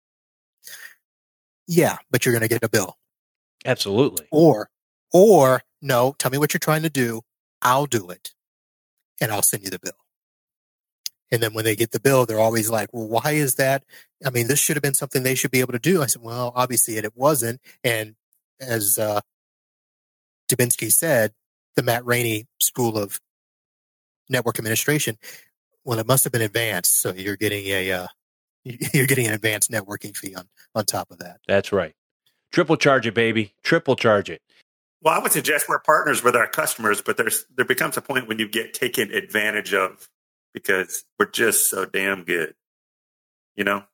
Yeah, but you're going to get a bill. Absolutely. Or, or no, tell me what you're trying to do. I'll do it, and I'll send you the bill. And then when they get the bill, they're always like, well, why is that? I mean, this should have been something they should be able to do. I said, well, obviously it, it wasn't. And as uh, Dubinsky said, the Matt Rainey School of Network Administration, well, it must have been advanced. So you're getting a uh, you're getting an advanced networking fee on, on top of that. That's right. Triple charge it, baby. Triple charge it. Well, I would suggest we're partners with our customers, but there's there becomes a point when you get taken advantage of because we're just so damn good, you know?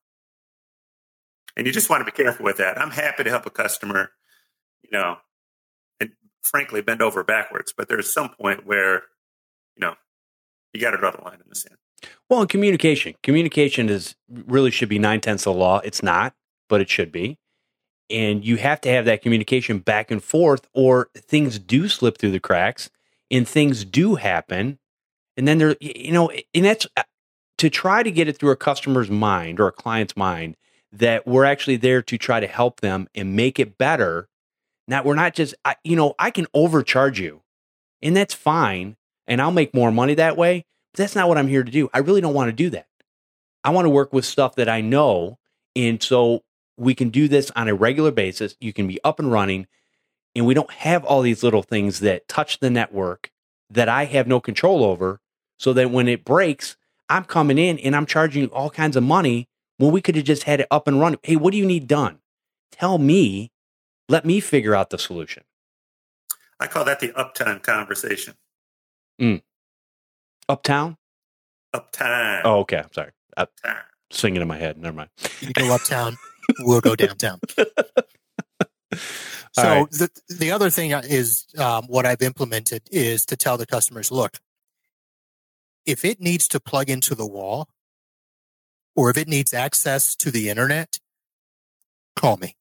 And you just want to be careful with that. I'm happy to help a customer, you know, and frankly, bend over backwards. But there's some point where, you know, you got to draw the line in the sand. Well, in communication, communication is really should be nine tenths of the law. It's not, but it should be. And you have to have that communication back and forth, or things do slip through the cracks and things do happen. And then there, you know, and that's to try to get it through a customer's mind or a client's mind that we're actually there to try to help them and make it better. Now, we're not just, I, you know, I can overcharge you and that's fine. And I'll make more money that way. But that's not what I'm here to do. I really don't want to do that. I want to work with stuff that I know. And so we can do this on a regular basis. You can be up and running, and we don't have all these little things that touch the network that I have no control over, so that when it breaks, I'm coming in and I'm charging you all kinds of money when we could have just had it up and running. Hey, what do you need done? Tell me, let me figure out the solution. I call that the uptime conversation. Mm. Uptown? Uptime. Oh, okay. I'm sorry. I'm Uptime. singing in my head. Never mind. You go uptown, we'll go downtown. So right. the the other thing is um, what I've implemented is to tell the customers, look, if it needs to plug into the wall or if it needs access to the internet, call me.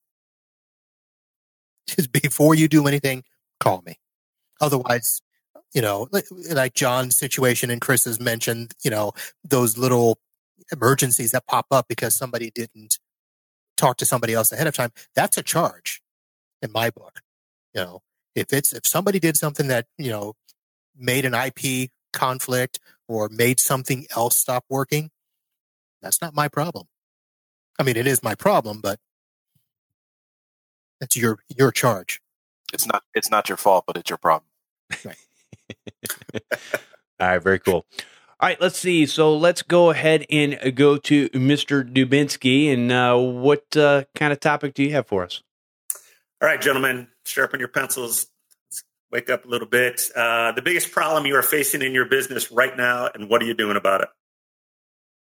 Just before you do anything, call me. Otherwise, you know, like, like John's situation and Chris has mentioned, you know, those little emergencies that pop up because somebody didn't talk to somebody else ahead of time. That's a charge in my book. You know, if it's, if somebody did something that, you know, made an I P conflict or made something else stop working, that's not my problem. I mean, it is my problem, but that's your, your charge. It's not it's not your fault, but it's your problem. Right. All right, very cool. All right, let's see. So let's go ahead and go to Mister Dubinsky. And uh, what uh, kind of topic do you have for us? All right, gentlemen, sharpen your pencils. Let's wake up a little bit. Uh, the biggest problem you are facing in your business right now, and what are you doing about it?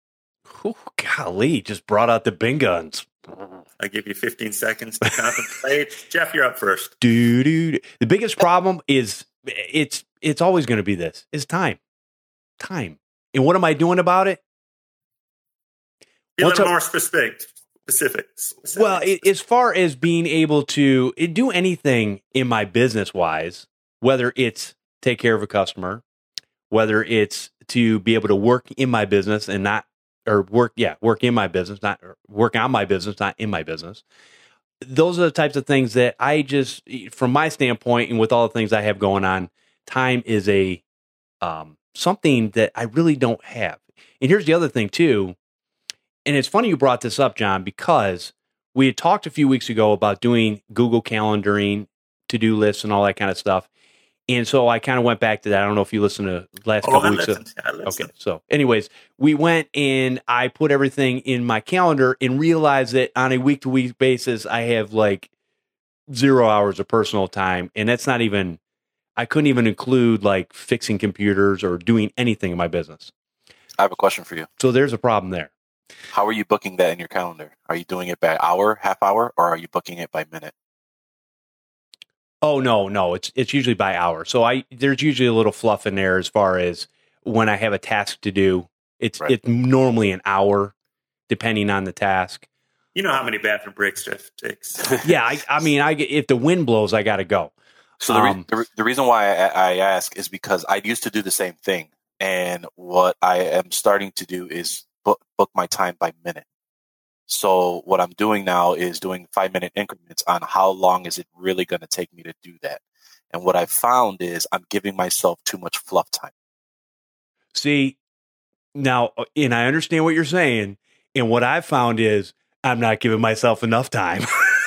Ooh, golly, just brought out the bin guns. I give you fifteen seconds to contemplate. Jeff, you're up first. Dude, dude. The biggest problem is it's it's always going to be this is time, time. And what am I doing about it? Be a What's little up- more specific. Specific. specific. Well, it, as far as being able to do anything in my business wise, whether it's take care of a customer, whether it's to be able to work in my business and not, or work, yeah, work in my business, not or work on my business, not in my business. Those are the types of things that I just, from my standpoint, and with all the things I have going on, time is a um, something that I really don't have. And here's the other thing too. And it's funny you brought this up, John, because we had talked a few weeks ago about doing Google calendaring, to-do lists, and all that kind of stuff. And so I kind of went back to that. I don't know if you listened to the last oh, couple I weeks. listened. Of, I listened. okay. So anyways, we went and I put everything in my calendar and realized that on a week-to-week basis, I have like zero hours of personal time. And that's not even, I couldn't even include like fixing computers or doing anything in my business. I have a question for you. So there's a problem there. How are you booking that in your calendar? Are you doing it by hour, half hour, or are you booking it by minute? Oh no, no, it's it's usually by hour. So I there's usually a little fluff in there as far as when I have a task to do. It's Right. it's normally an hour, depending on the task. You know how many bathroom breaks Jeff takes. Yeah, I, I mean, I get- if the wind blows, I got to go. So the, re- Um, the, re- the reason why I, I ask is because I used to do the same thing. And what I am starting to do is book, book my time by minute. So what I'm doing now is doing five minute increments on how long is it really going to take me to do that. And what I found is I'm giving myself too much fluff time. See, now, and I understand what you're saying, and what I've found is I'm not giving myself enough time.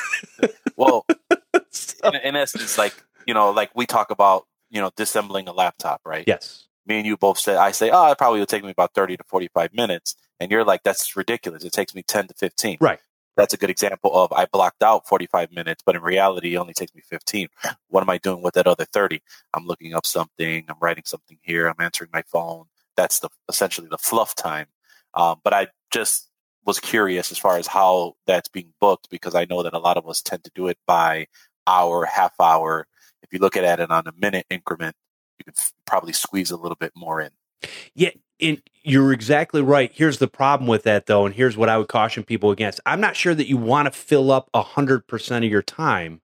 Well, So- in, in essence, like, you know, like we talk about, you know, disassembling a laptop, right? yes. Me and you both said, I say, oh, it probably will take me about thirty to forty-five minutes. And you're like, that's ridiculous. It takes me ten to fifteen. Right. That's a good example of I blocked out forty-five minutes, but in reality, it only takes me fifteen. What am I doing with that other thirty? I'm looking up something. I'm writing something here. I'm answering my phone. That's the essentially the fluff time. Um, but I just was curious as far as how that's being booked, because I know that a lot of us tend to do it by hour, half hour. If you look at it on a minute increment, you can f- probably squeeze a little bit more in. Yeah, and you're exactly right. Here's the problem with that, though, and here's what I would caution people against. I'm not sure that you want to fill up one hundred percent of your time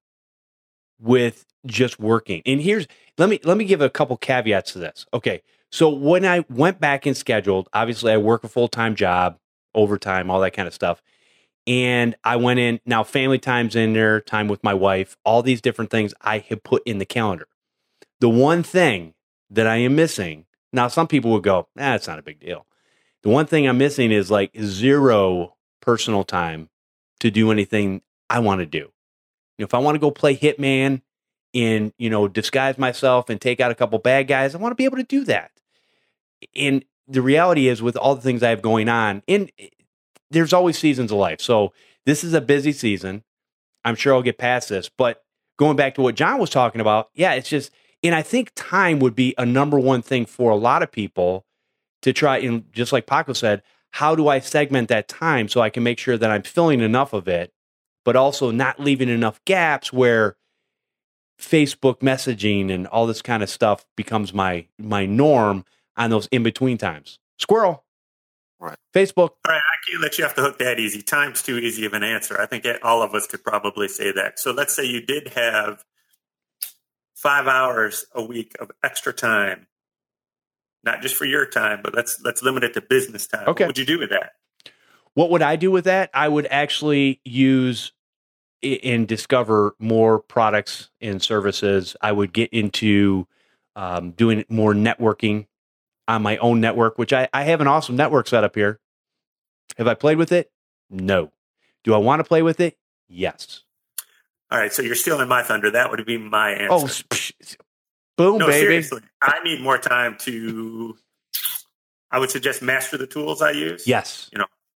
with just working. And here's let me let me give a couple caveats to this. Okay, so when I went back and scheduled, obviously I work a full-time job, overtime, all that kind of stuff. And I went in, now family time's in there, time with my wife, all these different things I have put in the calendar. The one thing that I am missing, now some people would go, nah, it's not a big deal. The one thing I'm missing is like zero personal time to do anything I want to do. You know, if I want to go play Hitman and, you know, disguise myself and take out a couple bad guys, I want to be able to do that. And the reality is with all the things I have going on, and there's always seasons of life. So this is a busy season. I'm sure I'll get past this, but going back to what John was talking about, yeah, it's just, and I think time would be a number one thing for a lot of people to try. And just like Paco said, how do I segment that time so I can make sure that I'm filling enough of it, but also not leaving enough gaps where Facebook messaging and all this kind of stuff becomes my, my norm on those in-between times. Squirrel. Right. Facebook. All right, I can't let you have to hook that easy. Time's too easy of an answer. I think all of us could probably say that. So let's say you did have five hours a week of extra time, not just for your time, but let's let's limit it to business time. Okay. What would you do with that? What would I do with that? I would actually use i- and discover more products and services. I would get into um, doing more networking on my own network, which I, I have an awesome network set up here. Have I played with it? No. Do I want to play with it? Yes. All right, so you're stealing my thunder. That would be my answer. Oh, psh, boom, no, baby. seriously. I need more time to, I would suggest master the tools I use. Yes.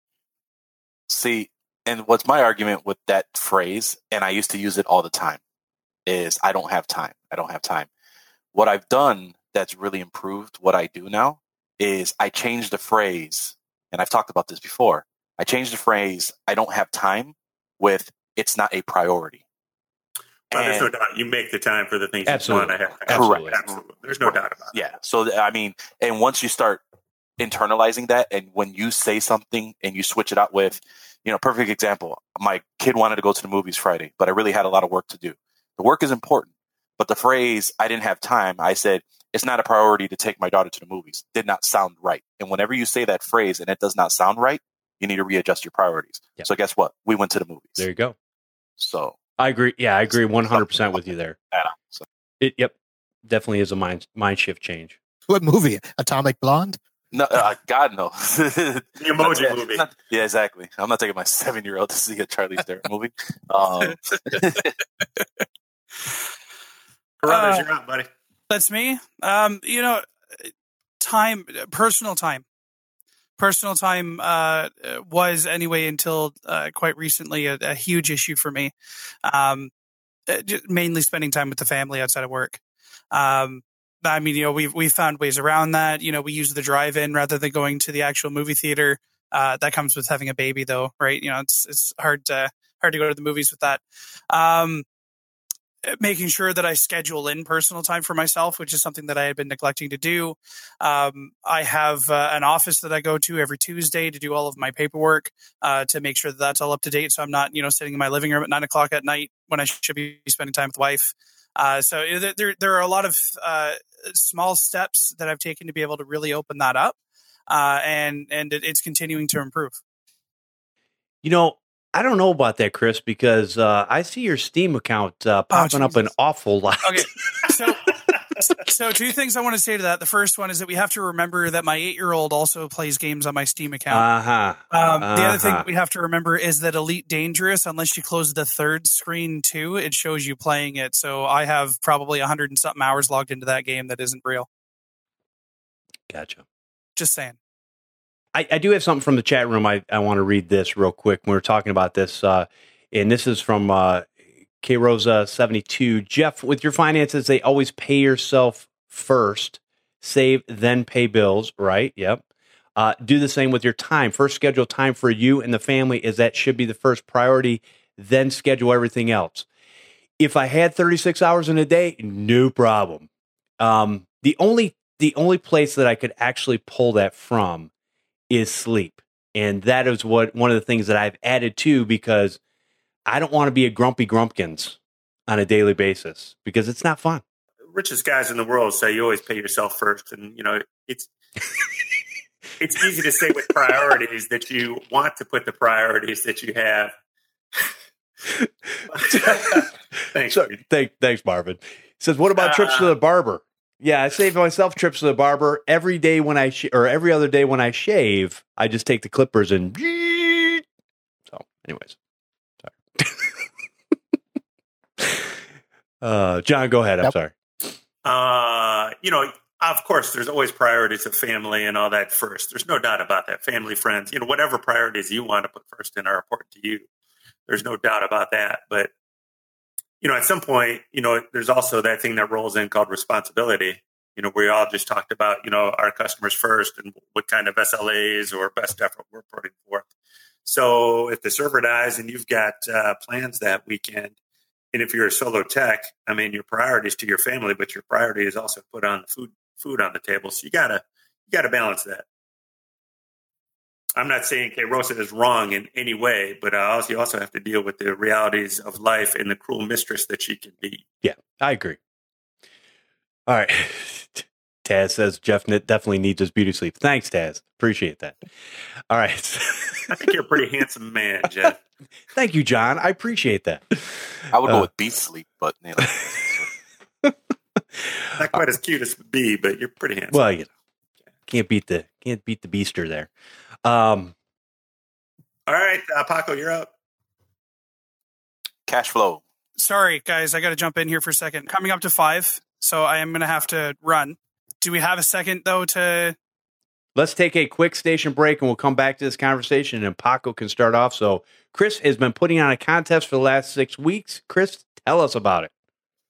See, and what's my argument with that phrase, and I used to use it all the time, is I don't have time. I don't have time. What I've done that's really improved what I do now is I changed the phrase and I've talked about this before, I changed the phrase, I don't have time, with it's not a priority. Well, there's And- no doubt you make the time for the things Absolutely. you want to have. Absolutely. Correct. Absolutely. There's no doubt about it. Yeah. So, I mean, and once you start internalizing that, and when you say something and you switch it out with, you know, perfect example, my kid wanted to go to the movies Friday, but I really had a lot of work to do. The work is important, but the phrase, I didn't have time, I said, it's not a priority to take my daughter to the movies, did not sound right. And whenever you say that phrase and it does not sound right, you need to readjust your priorities. Yeah. So guess what? We went to the movies. There you go. So I agree. Yeah, I agree one hundred percent with you there. yeah, so It, yep. Definitely is a mind mind shift change. What movie? Atomic Blonde? no, uh, God no. The Emoji Not- Movie. not- yeah, exactly. I'm not taking my seven year old to see a Charlize Theron movie. Um, Carruthers, Uh, you're out, buddy. That's me. Um, you know, time, personal time, personal time uh, was anyway until uh, quite recently a, a huge issue for me. Um, uh, ju- mainly spending time with the family outside of work. Um, I mean, you know, we've we found ways around that. You know, we use the drive-in rather than going to the actual movie theater. Uh, that comes with having a baby, though, right? You know, it's it's hard to hard to go to the movies with that. Um, making sure that I schedule in personal time for myself, which is something that I had been neglecting to do. Um, I have uh, an office that I go to every Tuesday to do all of my paperwork uh, to make sure that that's all up to date. So I'm not, you know, sitting in my living room at nine o'clock at night when I should be spending time with wife. Uh, so there, there are a lot of uh, small steps that I've taken to be able to really open that up, uh, and and it, it's continuing to improve. You know, I don't know about that, Chris, because uh, I see your Steam account uh, popping up an Jesus. awful lot. Okay, so so two things I want to say to that. The first one is that we have to remember that my eight-year-old also plays games on my Steam account. Uh-huh. Um, the other thing Uh-huh. we have to remember is that Elite Dangerous, unless you close the third screen too, it shows you playing it. So I have probably a hundred and something hours logged into that game that isn't real. Gotcha. Just saying. I, I do have something from the chat room. I, I want to read this real quick. We were talking about this, uh, and this is from uh, K Rosa seventy-two. Jeff, with your finances, they always pay yourself first, save, then pay bills, right? Yep. Uh, do the same with your time. First schedule time for you and the family, is that should be the first priority, then schedule everything else. If I had thirty-six hours in a day, no problem. Um, the only the only place that I could actually pull that from is sleep. And that is what one of the things that I've added to, because I don't want to be a grumpy grumpkins on a daily basis, because it's not fun. Richest guys in the world say you always pay yourself first, and you know it's it's easy to say with priorities that you want to put the priorities that you have. Thanks. So, thank, thanks, Marvin. He says, what about trips to the barber? Yeah, I save myself trips to the barber every day when I sh- or every other day when I shave. I just take the clippers and so. Anyways, sorry. uh, John, go ahead. I'm Yep. sorry. Uh, you know, of course, there's always priorities of family and all that first. There's no doubt about that. Family, friends, you know, whatever priorities you want to put first in are important to you. There's no doubt about that. But, you know, at some point, you know, there's also that thing that rolls in called responsibility. You know, we all just talked about, you know, our customers first and what kind of S L As or best effort we're putting forth. So if the server dies and you've got uh, plans that weekend, and if you're a solo tech, I mean, your priority is to your family, but your priority is also put on food food on the table. So you gotta you gotta balance that. I'm not saying K Rosa is wrong in any way, but uh, also, you also have to deal with the realities of life and the cruel mistress that she can be. Yeah, I agree. All right. Taz says Jeff definitely needs his beauty sleep. Thanks, Taz. Appreciate that. All right. I think you're a pretty handsome man, Jeff. Thank you, John. I appreciate that. I would go Uh, with beef sleep, but you know. Not quite as cute as B, but you're pretty handsome. Well, you know, can't beat the can't beat the beaster there. Um, All right, uh, Paco, you're up. Cash flow. Sorry, guys, I got to jump in here for a second. Coming up to five, so I am going to have to run. Do we have a second, though, to... let's take a quick station break, and we'll come back to this conversation, and Paco can start off. So Chris has been putting on a contest for the last six weeks. Chris, tell us about it.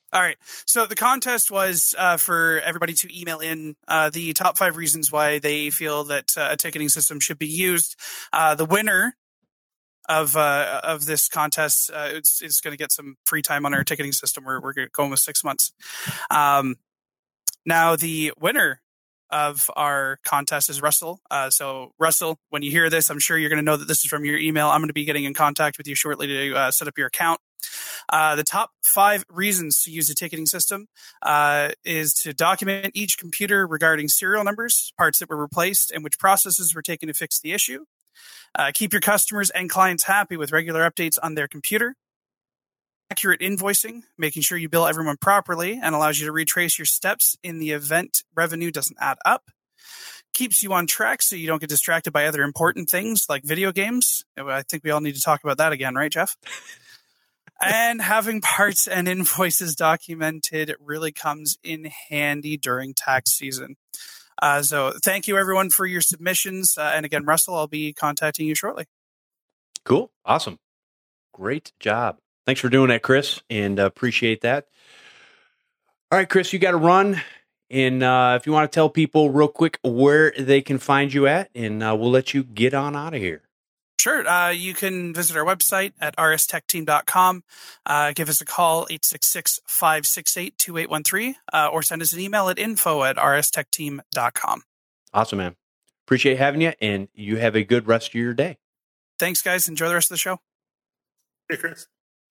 All right. So the contest was uh, for everybody to email in uh, the top five reasons why they feel that uh, a ticketing system should be used. Uh, the winner of uh, of this contest uh, it's, it's going to get some free time on our ticketing system. We're we're going with six months. Um, now the winner of our contest is Russell. Uh, so Russell, when you hear this, I'm sure you're going to know that this is from your email. I'm going to be getting in contact with you shortly to uh, set up your account. Uh, the top five reasons to use a ticketing system uh, is to document each computer regarding serial numbers, parts that were replaced, and which processes were taken to fix the issue. Uh, keep your customers and clients happy with regular updates on their computer. Accurate invoicing, making sure you bill everyone properly and allows you to retrace your steps in the event revenue doesn't add up. Keeps you on track so you don't get distracted by other important things like video games. I think we all need to talk about that again, right, Jeff? And having parts and invoices documented really comes in handy during tax season. Uh, so thank you, everyone, for your submissions. Uh, and again, Russell, I'll be contacting you shortly. Cool. Awesome. Great job. Thanks for doing that, Chris, and uh, appreciate that. All right, Chris, you got to run. And uh, if you want to tell people real quick where they can find you at, and uh, we'll let you get on out of here. Sure. Uh, you can visit our website at r s tech team dot com. Uh, give us a call, eight six six, five six eight, two eight one three, uh, or send us an email at info at r s tech team dot com. Awesome, man. Appreciate having you, and you have a good rest of your day. Thanks, guys. Enjoy the rest of the show. Hey, Chris.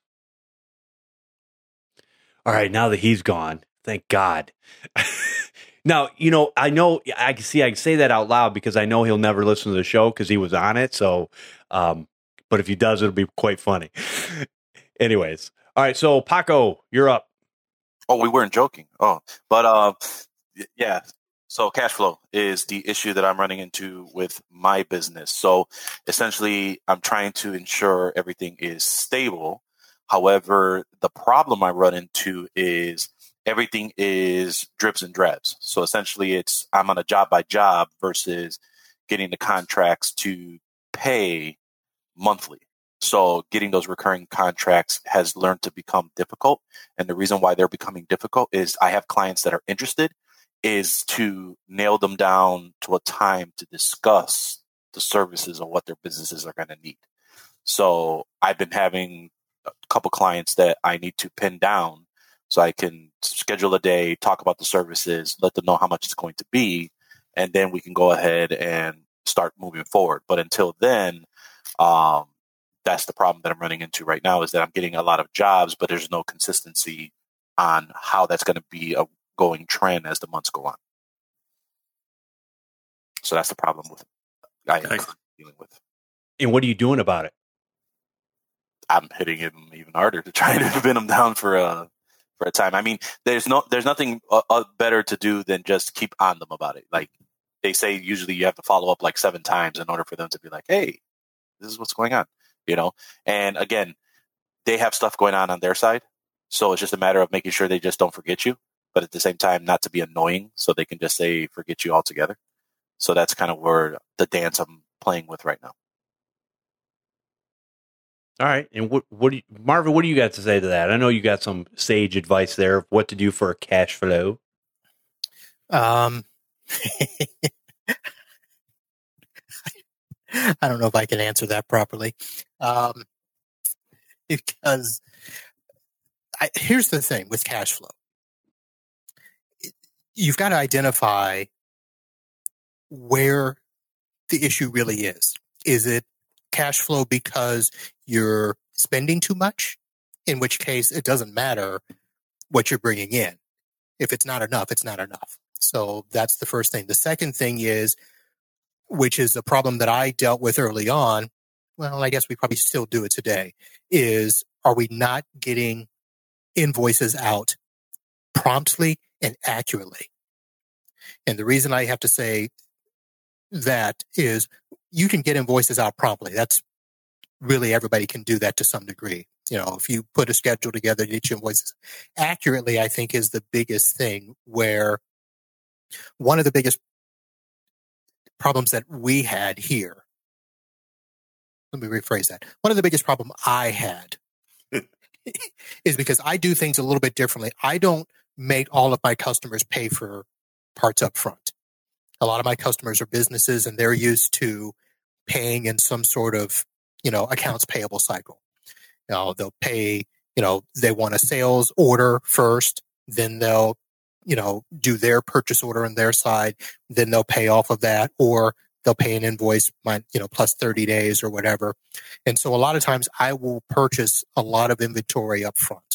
All right, now that he's gone, thank God. Now, you know, I know I can see I can say that out loud because I know he'll never listen to the show because he was on it. So, um, but if he does, it'll be quite funny. Anyways, all right. So, Paco, you're up. Oh, we weren't joking. Oh, but uh, yeah. So, cash flow is the issue that I'm running into with my business. So, essentially, I'm trying to ensure everything is stable. However, the problem I run into is everything is drips and drabs. So essentially it's, I'm on a job by job versus getting the contracts to pay monthly. So getting those recurring contracts has learned to become difficult. And the reason why they're becoming difficult is I have clients that are interested is to nail them down to a time to discuss the services or what their businesses are going to need. So I've been having a couple clients that I need to pin down so I can schedule a day, talk about the services, let them know how much it's going to be, and then we can go ahead and start moving forward. But until then, um, that's the problem that I'm running into right now is that I'm getting a lot of jobs, but there's no consistency on how that's going to be a going trend as the months go on. So that's the problem with I am Okay. dealing with. And what are you doing about it? I'm hitting him even harder to try to pin him down for a for a time. I mean, there's no there's nothing uh, uh, better to do than just keep on them about it. Like they say, usually you have to follow up like seven times in order for them to be like, "Hey, this is what's going on," you know. And again, they have stuff going on on their side, so it's just a matter of making sure they just don't forget you, but at the same time, not to be annoying, so they can just say forget you altogether. So that's kind of where the dance I'm playing with right now. All right. And what, what do you, Marvin, what do you got to say to that? I know you got some sage advice there of what to do for a cash flow. Um, I don't know if I can answer that properly. Um, because I, here's the thing with cash flow. You've got to identify where the issue really is. Is it cash flow because you're spending too much? In which case, it doesn't matter what you're bringing in. If it's not enough, it's not enough. So that's the first thing. The second thing is, which is a problem that I dealt with early on, well, I guess we probably still do it today, is are we not getting invoices out promptly and accurately? And the reason I have to say that is you can get invoices out promptly. That's really everybody can do that to some degree. You know, if you put a schedule together to get your invoices accurately, I think is the biggest thing, where one of the biggest problems that we had here, let me rephrase that. One of the biggest problem I had is because I do things a little bit differently. I don't make all of my customers pay for parts up front. A lot of my customers are businesses and they're used to paying in some sort of, you know, accounts payable cycle. You know, they'll pay, you know, they want a sales order first, then they'll, you know, do their purchase order on their side, then they'll pay off of that, or they'll pay an invoice, you know, plus thirty days or whatever. And so a lot of times I will purchase a lot of inventory up front.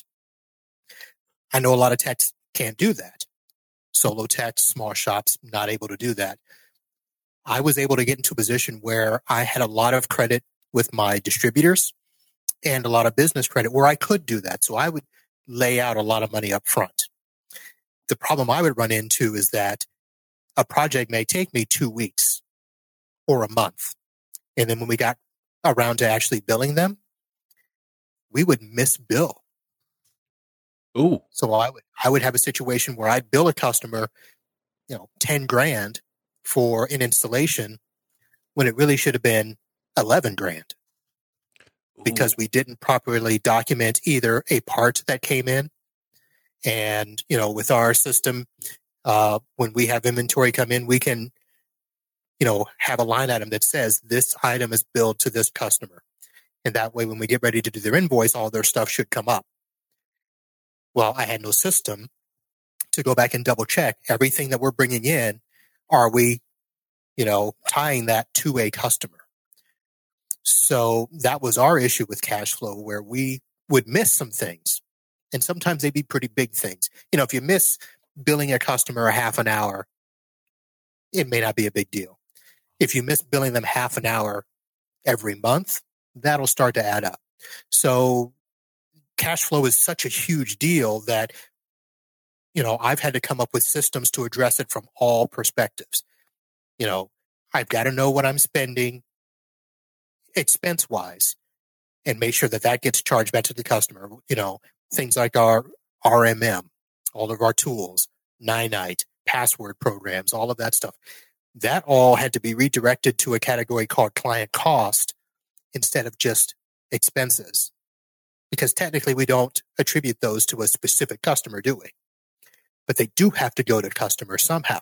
I know a lot of techs can't do that. Solo techs, small shops, not able to do that. I was able to get into a position where I had a lot of credit with my distributors and a lot of business credit where I could do that. So I would lay out a lot of money up front. The problem I would run into is that a project may take me two weeks or a month. And then when we got around to actually billing them, we would miss bill. Ooh. So I would I would have a situation where I'd bill a customer, you know, ten grand for an installation when it really should have been eleven grand. Because we didn't properly document either a part that came in. And, you know, with our system, uh, when we have inventory come in, we can, you know, have a line item that says this item is billed to this customer. And that way, when we get ready to do their invoice, all their stuff should come up. Well, I had no system to go back and double check everything that we're bringing in. Are we, you know, tying that to a customer? So that was our issue with cash flow, where we would miss some things. And sometimes they'd be pretty big things. You know, if you miss billing a customer a half an hour, it may not be a big deal. If you miss billing them half an hour every month, that'll start to add up. So cash flow is such a huge deal that, you know, I've had to come up with systems to address it from all perspectives. You know, I've got to know what I'm spending expense-wise and make sure that that gets charged back to the customer. You know, things like our R M M, all of our tools, Ninite, password programs, all of that stuff. That all had to be redirected to a category called client cost instead of just expenses. Because technically we don't attribute those to a specific customer, do we? But they do have to go to customers somehow.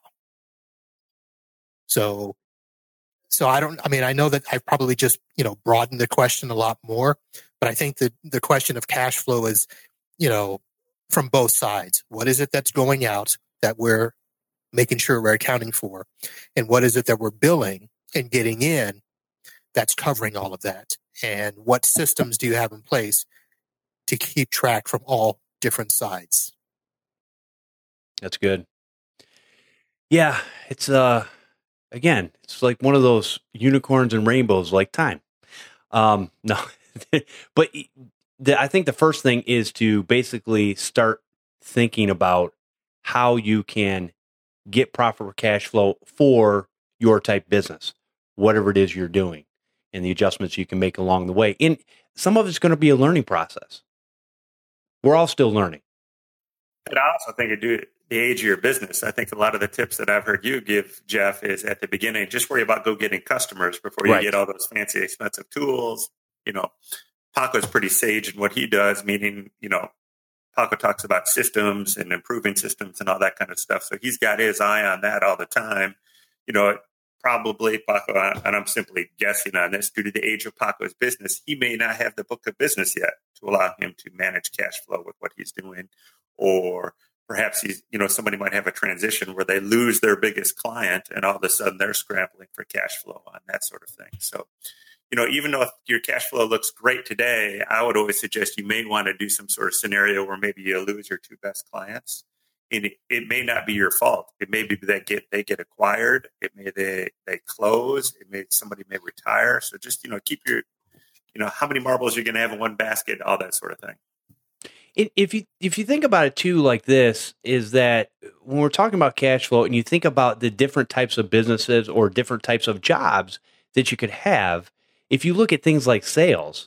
So, so I don't, I mean, I know that I've probably just, you know, broadened the question a lot more, but I think that the question of cash flow is, you know, from both sides. What is it that's going out that we're making sure we're accounting for? And what is it that we're billing and getting in that's covering all of that? And what systems do you have in place to keep track from all different sides? That's good. Yeah, it's uh again, it's like one of those unicorns and rainbows like time. Um no. But the, I think the first thing is to basically start thinking about how you can get proper cash flow for your type business, whatever it is you're doing, and the adjustments you can make along the way. And some of it's going to be a learning process. We're all still learning. And I also think it do the age of your business. I think a lot of the tips that I've heard you give, Jeff, is at the beginning, just worry about go getting customers before you Right. get all those fancy, expensive tools. You know, Paco's pretty sage in what he does, meaning, you know, Paco talks about systems and improving systems and all that kind of stuff. So he's got his eye on that all the time. You know, probably Paco, and I'm simply guessing on this, due to the age of Paco's business, he may not have the book of business yet to allow him to manage cash flow with what he's doing. Or perhaps he's, you know, somebody might have a transition where they lose their biggest client and all of a sudden they're scrambling for cash flow on that sort of thing. So, you know, even though your cash flow looks great today, I would always suggest you may want to do some sort of scenario where maybe you lose your two best clients. And it, it may not be your fault. It may be they get they get acquired. It may they they close. It may somebody may retire. So just, you know, keep your, you know, how many marbles you're going to have in one basket, all that sort of thing. If you if you think about it too, like this, is that when we're talking about cash flow, and you think about the different types of businesses or different types of jobs that you could have, if you look at things like sales,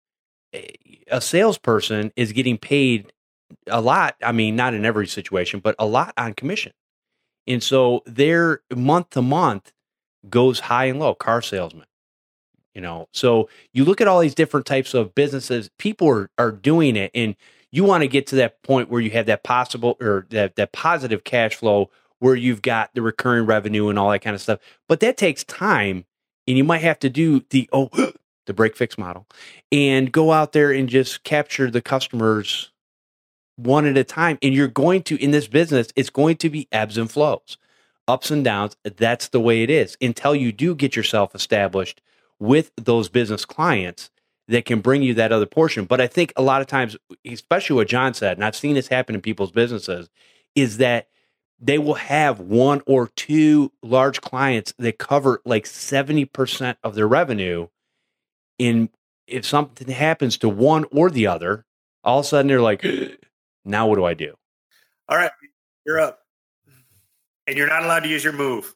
a salesperson is getting paid a lot. I mean, not in every situation, but a lot on commission. And so their month to month goes high and low. Car salesman, You know, so you look at all these different types of businesses, people are, are doing it, and you want to get to that point where you have that possible or that, that positive cash flow where you've got the recurring revenue and all that kind of stuff. But that takes time, and you might have to do the, oh, the break fix model and go out there and just capture the customers one at a time. And you're going to, in this business, it's going to be ebbs and flows, ups and downs. That's the way it is until you do get yourself established with those business clients that can bring you that other portion. But I think a lot of times, especially what John said, and I've seen this happen in people's businesses, is that they will have one or two large clients that cover like seventy percent of their revenue. In if something happens to one or the other, all of a sudden they're like, now what do I do? All right, you're up. And you're not allowed to use your move.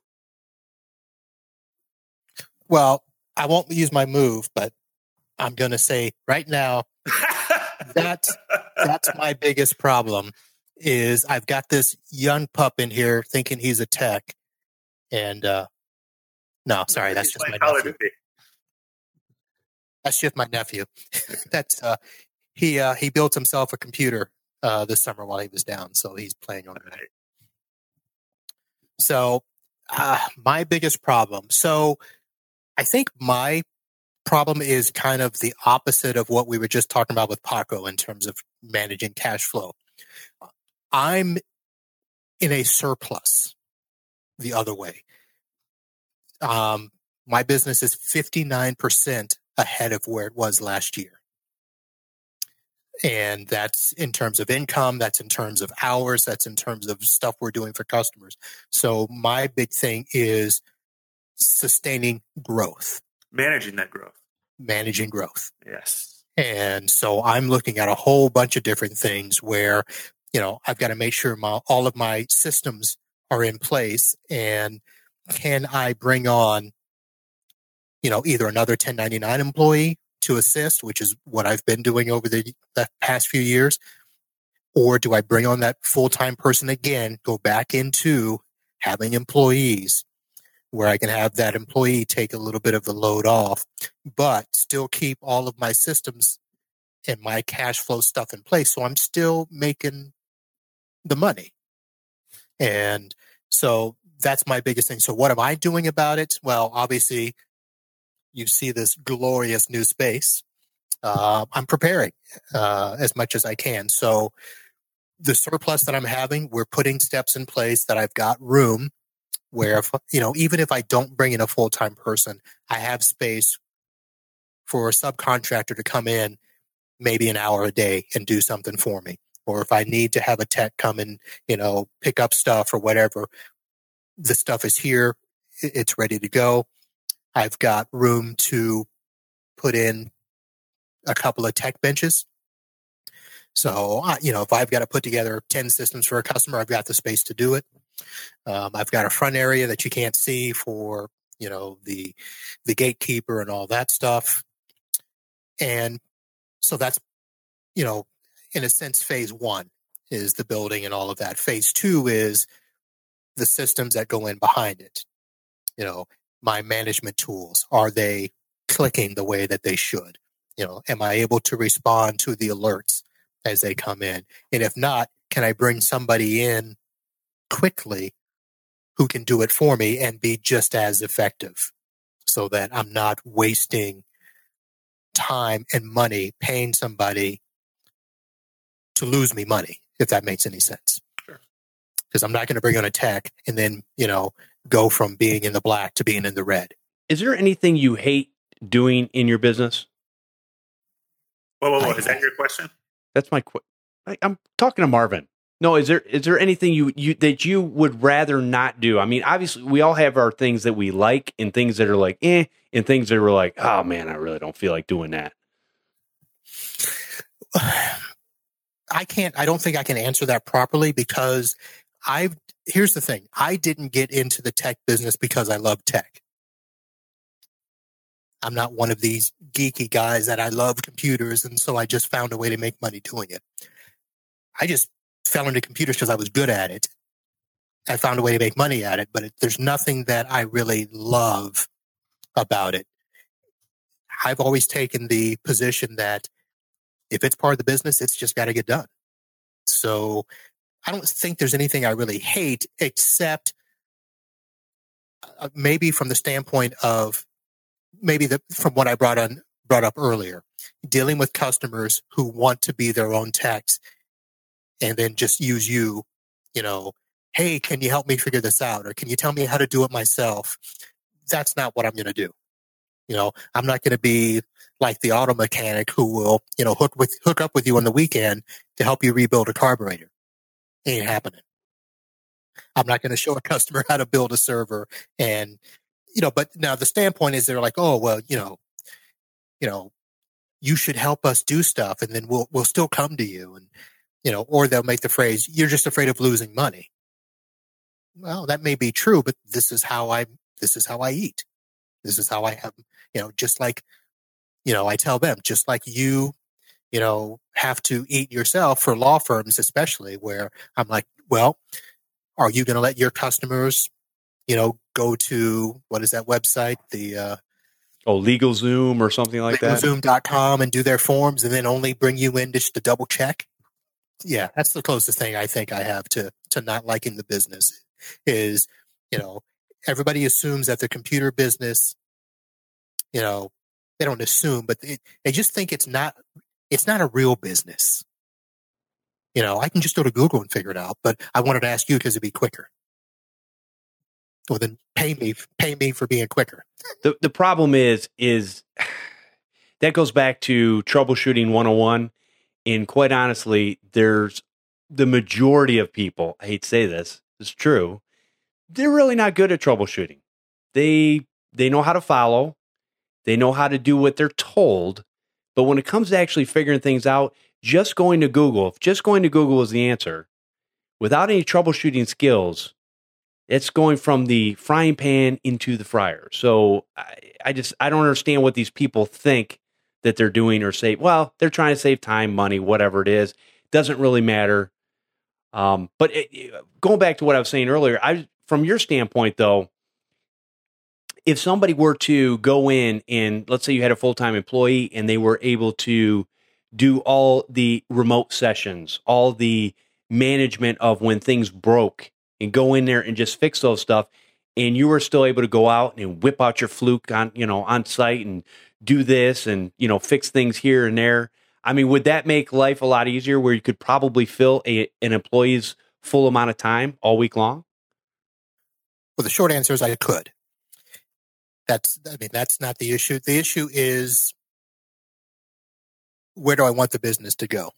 Well, I won't use my move, but I'm going to say right now, that's, that's my biggest problem is I've got this young pup in here thinking he's a tech. And uh, no, sorry, that's just my nephew. That's just my nephew. That's uh, he uh, he built himself a computer uh, this summer while he was down, so he's playing on it. So uh, my biggest problem. So I think my problem is kind of the opposite of what we were just talking about with Paco in terms of managing cash flow. I'm in a surplus the other way. Um, my business is fifty-nine percent ahead of where it was last year. And that's in terms of income, that's in terms of hours, that's in terms of stuff we're doing for customers. So my big thing is sustaining growth. Managing that growth. Managing growth. Yes. And so I'm looking at a whole bunch of different things where, you know, I've got to make sure my, all of my systems are in place, and can I bring on, you know, either another ten ninety-nine employee to assist, which is what I've been doing over the, the past few years, or do I bring on that full-time person again, go back into having employees where I can have that employee take a little bit of the load off, but still keep all of my systems and my cash flow stuff in place. So I'm still making the money. And so that's my biggest thing. So what am I doing about it? Well, obviously, you see this glorious new space. Uh, I'm preparing uh, as much as I can. So the surplus that I'm having, we're putting steps in place that I've got room where, if, you know, even if I don't bring in a full-time person, I have space for a subcontractor to come in maybe an hour a day and do something for me. Or if I need to have a tech come and, you know, pick up stuff or whatever, the stuff is here. It's ready to go. I've got room to put in a couple of tech benches. So, you know, if I've got to put together ten systems for a customer, I've got the space to do it. Um, I've got a front area that you can't see for, you know, the the gatekeeper and all that stuff. And so that's, you know, in a sense, phase one is the building and all of that. Phase two is the systems that go in behind it. You know, my management tools, are they clicking the way that they should? You know, am I able to respond to the alerts as they come in? And if not, can I bring somebody in quickly who can do it for me and be just as effective so that I'm not wasting time and money paying somebody to lose me money, if that makes any sense. Sure. Because I'm not going to bring on a tech and then, you know, go from being in the black to being in the red. Is there anything you hate doing in your business? Whoa, whoa, whoa. Is that your question? That's my question. I'm talking to Marvin. No, is there is there anything you, you that you would rather not do? I mean, obviously, we all have our things that we like and things that are like, eh, and things that are like, oh, man, I really don't feel like doing that. I can't, I don't think I can answer that properly because I've, here's the thing. I didn't get into the tech business because I love tech. I'm not one of these geeky guys that I love computers, and so I just found a way to make money doing it. I just fell into computers because I was good at it. I found a way to make money at it, but it, there's nothing that I really love about it. I've always taken the position that if it's part of the business, it's just got to get done. So I don't think there's anything I really hate, except uh, maybe from the standpoint of maybe the, from what I brought on brought up earlier, dealing with customers who want to be their own techs and then just use you, you know, hey, can you help me figure this out? Or can you tell me how to do it myself? That's not what I'm going to do. You know, I'm not going to be like the auto mechanic who will, you know, hook with hook up with you on the weekend to help you rebuild a carburetor. Ain't happening. I'm not going to show a customer how to build a server. And, you know, but now the standpoint is they're like, oh, well, you know, you know, you should help us do stuff and then we'll, we'll still come to you. And, you know, or they'll make the phrase, you're just afraid of losing money. Well, that may be true, but this is how I, this is how I eat. This is how I have, you know, just like, you know, I tell them, just like you, you know, have to eat yourself for law firms, especially where I'm like, well, are you going to let your customers, you know, go to, what is that website? The, uh, Oh, LegalZoom or something like that? LegalZoom dot com and do their forms and then only bring you in just to double check. Yeah, that's the closest thing I think I have to, to not liking the business is, you know, everybody assumes that the computer business, you know, they don't assume, but they, they just think it's not, it's not a real business. You know, I can just go to Google and figure it out, but I wanted to ask you because it'd be quicker. Well, then pay me, pay me for being quicker. The the problem is, is that goes back to troubleshooting one oh one. And quite honestly, there's the majority of people, I hate to say this, it's true, they're really not good at troubleshooting. They they know how to follow. They know how to do what they're told. But when it comes to actually figuring things out, just going to Google, if just going to Google is the answer, without any troubleshooting skills, it's going from the frying pan into the fryer. So I, I just, I don't understand what these people think that they're doing or say, well, they're trying to save time, money, whatever it is. Doesn't really matter. Um, but it, going back to what I was saying earlier, I, from your standpoint though, if somebody were to go in and let's say you had a full-time employee and they were able to do all the remote sessions, all the management of when things broke and go in there and just fix those stuff, and you were still able to go out and whip out your fluke on, you know, on site and do this and, you know, fix things here and there. I mean, would that make life a lot easier where you could probably fill a, an employee's full amount of time all week long? Well, the short answer is I could. That's, I mean, that's not the issue. The issue is, where do I want the business to go?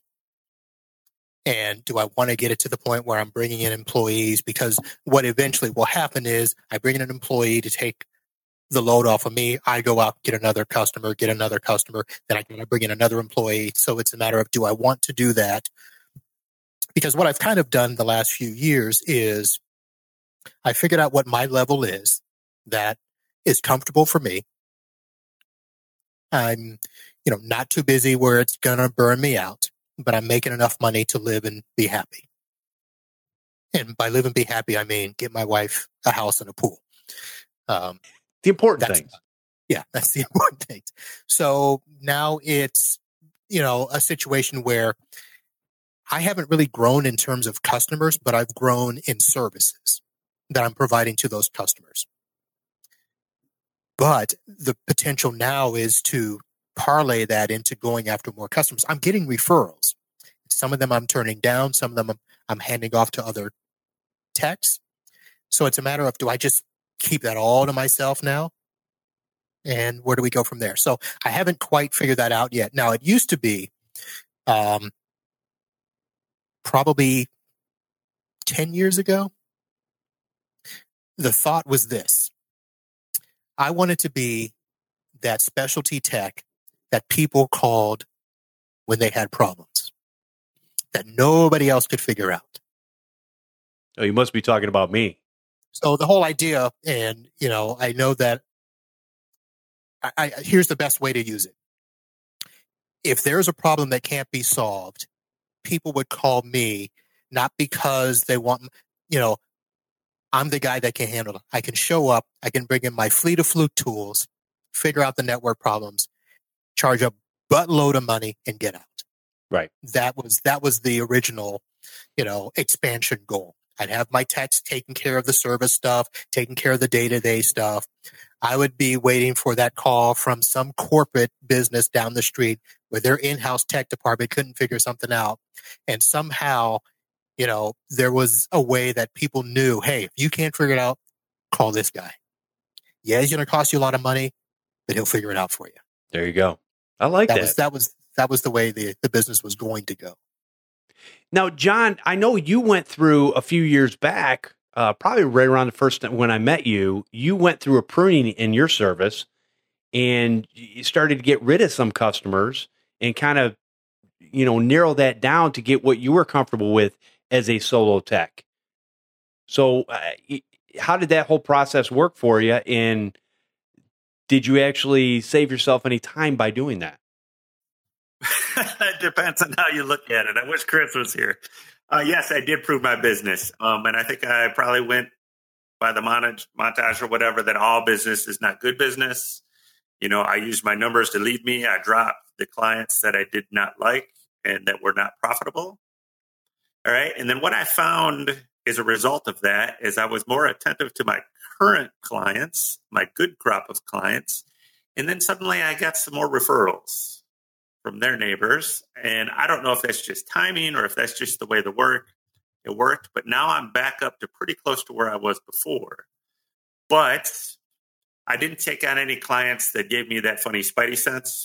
And do I want to get it to the point where I'm bringing in employees? Because what eventually will happen is I bring in an employee to take the load off of me. I go out, get another customer, get another customer. Then I can bring in another employee. So it's a matter of, do I want to do that? Because what I've kind of done the last few years is I figured out what my level is that is comfortable for me. I'm, you know, not too busy where it's going to burn me out, but I'm making enough money to live and be happy. And by live and be happy, I mean get my wife a house and a pool. Um, the important things. Yeah, that's the important things. So now it's, you know, a situation where I haven't really grown in terms of customers, but I've grown in services that I'm providing to those customers. But the potential now is to parlay that into going after more customers. I'm getting referrals. Some of them I'm turning down. Some of them I'm, I'm handing off to other techs. So it's a matter of, do I just keep that all to myself now? And where do we go from there? So I haven't quite figured that out yet. Now, it used to be um, probably ten years ago. The thought was this. I wanted to be that specialty tech that people called when they had problems that nobody else could figure out. Oh, you must be talking about me. So the whole idea, and, you know, I know that I, I, here's the best way to use it. If there's a problem that can't be solved, people would call me, not because they want, you know, I'm the guy that can handle it. I can show up. I can bring in my fleet of Fluke tools, figure out the network problems, charge a buttload of money and get out. Right. That was that was the original, you know, expansion goal. I'd have my techs taking care of the service stuff, taking care of the day-to-day stuff. I would be waiting for that call from some corporate business down the street where their in-house tech department couldn't figure something out. And somehow, you know, there was a way that people knew, hey, if you can't figure it out, call this guy. Yeah, he's going to cost you a lot of money, but he'll figure it out for you. There you go. I like that. that. Was, that was that was the way the, the business was going to go. Now, John, I know you went through a few years back, uh, probably right around the first time when I met you, you went through a pruning in your service and you started to get rid of some customers and kind of, you know, narrow that down to get what you were comfortable with as a solo tech. So uh, how did that whole process work for you? And did you actually save yourself any time by doing that? It depends on how you look at it. I wish Chris was here. Uh, yes, I did prove my business. Um, and I think I probably went by the montage, montage or whatever, that all business is not good business. You know, I used my numbers to lead me. I dropped the clients that I did not like and that were not profitable. All right. And then what I found as a result of that is I was more attentive to my current clients, my good crop of clients. And then suddenly I got some more referrals from their neighbors. And I don't know if that's just timing or if that's just the way the work it worked. But now I'm back up to pretty close to where I was before. But I didn't take on any clients that gave me that funny spidey sense.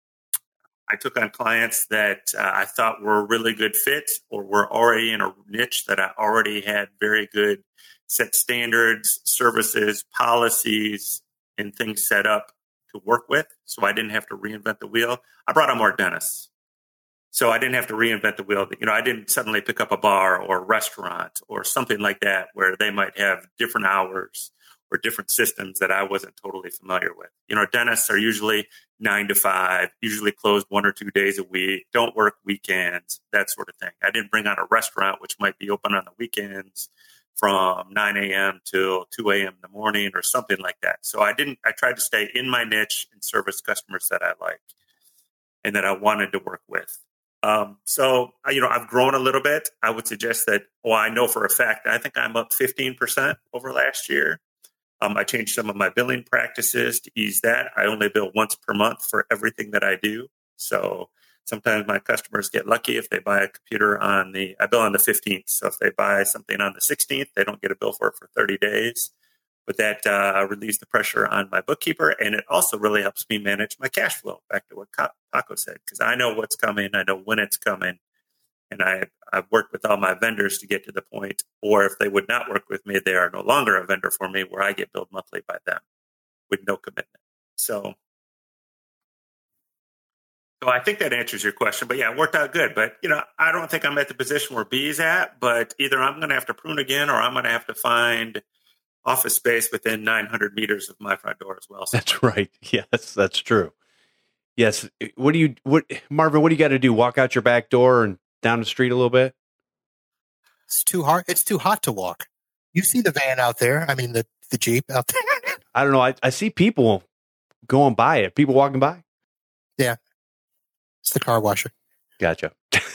I took on clients that uh, I thought were a really good fit or were already in a niche that I already had very good set standards, services, policies, and things set up to work with. So I didn't have to reinvent the wheel. I brought on more dentists. So I didn't have to reinvent the wheel. You know, I didn't suddenly pick up a bar or a restaurant or something like that where they might have different hours or different systems that I wasn't totally familiar with. You know, dentists are usually nine to five, usually closed one or two days a week, don't work weekends, that sort of thing. I didn't bring on a restaurant, which might be open on the weekends from nine a.m. till two a.m. in the morning or something like that. So I didn't, I tried to stay in my niche and service customers that I like and that I wanted to work with. Um, so, you know, I've grown a little bit. I would suggest that, well, I know for a fact, I think I'm up fifteen percent over last year. Um, I changed some of my billing practices to ease that. I only bill once per month for everything that I do. So sometimes my customers get lucky if they buy a computer on the, I bill on the fifteenth. So if they buy something on the sixteenth, they don't get a bill for it for thirty days. But that uh, relieves the pressure on my bookkeeper. And it also really helps me manage my cash flow, back to what Paco said, because I know what's coming. I know when it's coming. And I, I've worked with all my vendors to get to the point, or if they would not work with me, they are no longer a vendor for me, where I get billed monthly by them with no commitment. So, so I think that answers your question. But yeah, it worked out good. But, you know, I don't think I'm at the position where B's at, but either I'm going to have to prune again or I'm going to have to find office space within nine hundred meters of my front door as well. That's right. Yes, that's true. Yes. What do you, what, Marvin, what do you got to do? Walk out your back door and down the street a little bit? It's too hard. It's too hot to walk. You see the van out there. I mean, the, the Jeep out there. I don't know. I, I see people going by it. People walking by. Yeah. It's the car washer. Gotcha.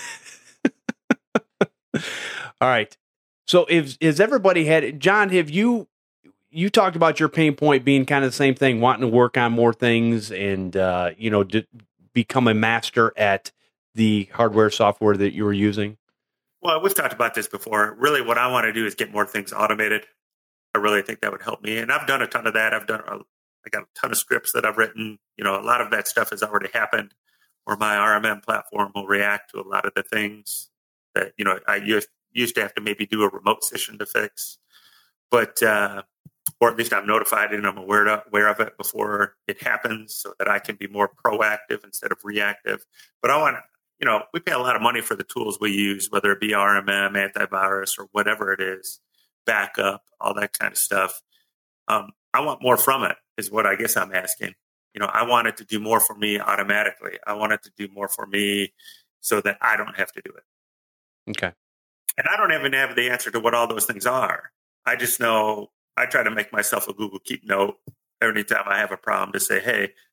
All right. So if, has everybody had, John, have you, you talked about your pain point being kind of the same thing, wanting to work on more things and, uh, you know, d- become a master at the hardware software that you were using? Well, we've talked about this before. Really, what I want to do is get more things automated. I really think that would help me. And I've done a ton of that. I've done, a, I got a ton of scripts that I've written. You know, a lot of that stuff has already happened, where my R M M platform will react to a lot of the things that, you know, I used, used to have to maybe do a remote session to fix. But, uh, or at least I'm notified and I'm aware of, aware of it before it happens so that I can be more proactive instead of reactive. But I want to, you know, we pay a lot of money for the tools we use, whether it be R M M, antivirus, or whatever it is, backup, all that kind of stuff. Um, I want more from it is what I guess I'm asking. You know, I want it to do more for me automatically. I want it to do more for me so that I don't have to do it. Okay. And I don't even have the answer to what all those things are. I just know I try to make myself a Google Keep note every time I have a problem to say, hey,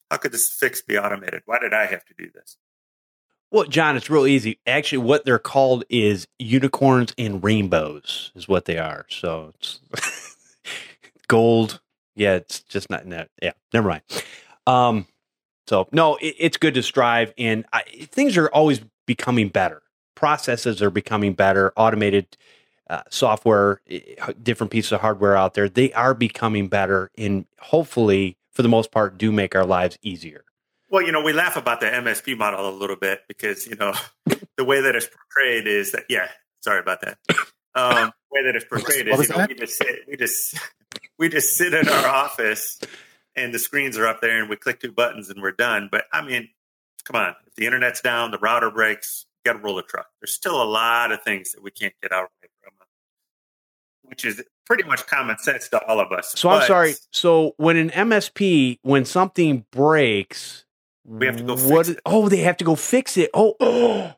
How could this fix be automated? Why did I have to do this? Well, John, it's real easy. Actually, what they're called is unicorns and rainbows is what they are. So it's gold. Yeah, it's just not in that. Yeah, never mind. Um, so no, it, it's good to strive, and I, things are always becoming better. Processes are becoming better. Automated uh, software, different pieces of hardware out there, they are becoming better, and hopefully, for the most part, do make our lives easier. Well, you know, we laugh about the M S P model a little bit because, you know, the way that it's portrayed is that, yeah, sorry about that. Um, the way that it's portrayed is, you know, we just sit, we just, we just sit in our office and the screens are up there and we click two buttons and we're done. But I mean, come on, if the internet's down, the router breaks, you got to roll a truck. There's still a lot of things that we can't get out from, which is pretty much common sense to all of us. So but, I'm sorry. So when an M S P, when something breaks, we have to go what, fix it. Oh, they have to go fix it. Oh, oh.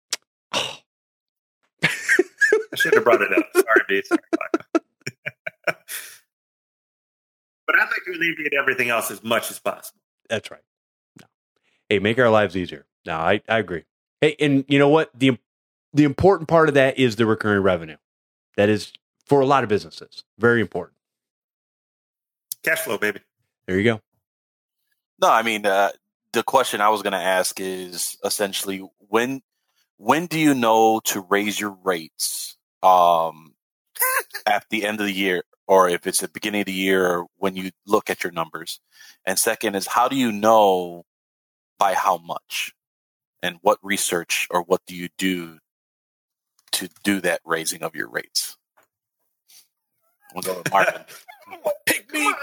I should have brought it up. Sorry, B. Sorry. But I'd like to alleviate everything else as much as possible. That's right. No. Hey, make our lives easier. No, I, I agree. Hey, and you know what? The the important part of that is the recurring revenue. That is, for a lot of businesses, very important. Cash flow, baby. There you go. No, I mean, uh, the question I was going to ask is essentially when when do you know to raise your rates um, at the end of the year, or if it's at the beginning of the year, or when you look at your numbers? And second is, how do you know by how much, and what research or what do you do to do that raising of your rates? We'll go with Martin. Pick me.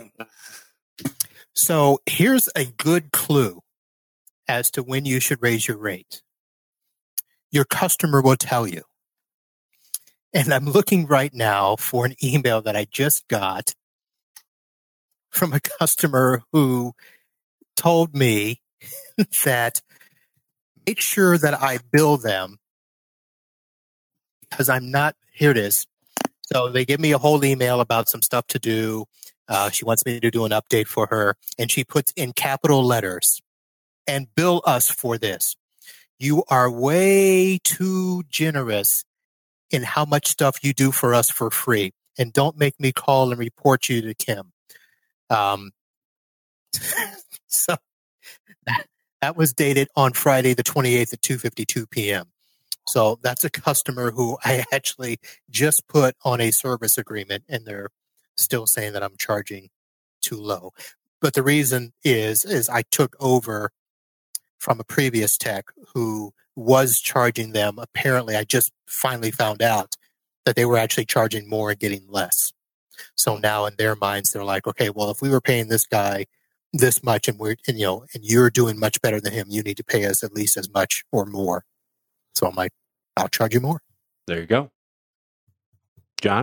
So here's a good clue as to when you should raise your rate. Your customer will tell you. And I'm looking right now for an email that I just got from a customer who told me that make sure that I bill them because I'm not, here it is. So they give me a whole email about some stuff to do. Uh, she wants me to do an update for her, and she puts in capital letters, and bill us for this. You are way too generous in how much stuff you do for us for free, and don't make me call and report you to Kim. Um, so that, that was dated on Friday the twenty-eighth at two fifty-two p.m. So that's a customer who I actually just put on a service agreement, and they're still saying that I'm charging too low. But the reason is, is I took over from a previous tech who was charging them. Apparently, I just finally found out that they were actually charging more and getting less. So now in their minds, they're like, okay, well, if we were paying this guy this much and we're, and, you know, and you're doing much better than him, you need to pay us at least as much or more. So I'm like, I'll charge you more. There you go. John?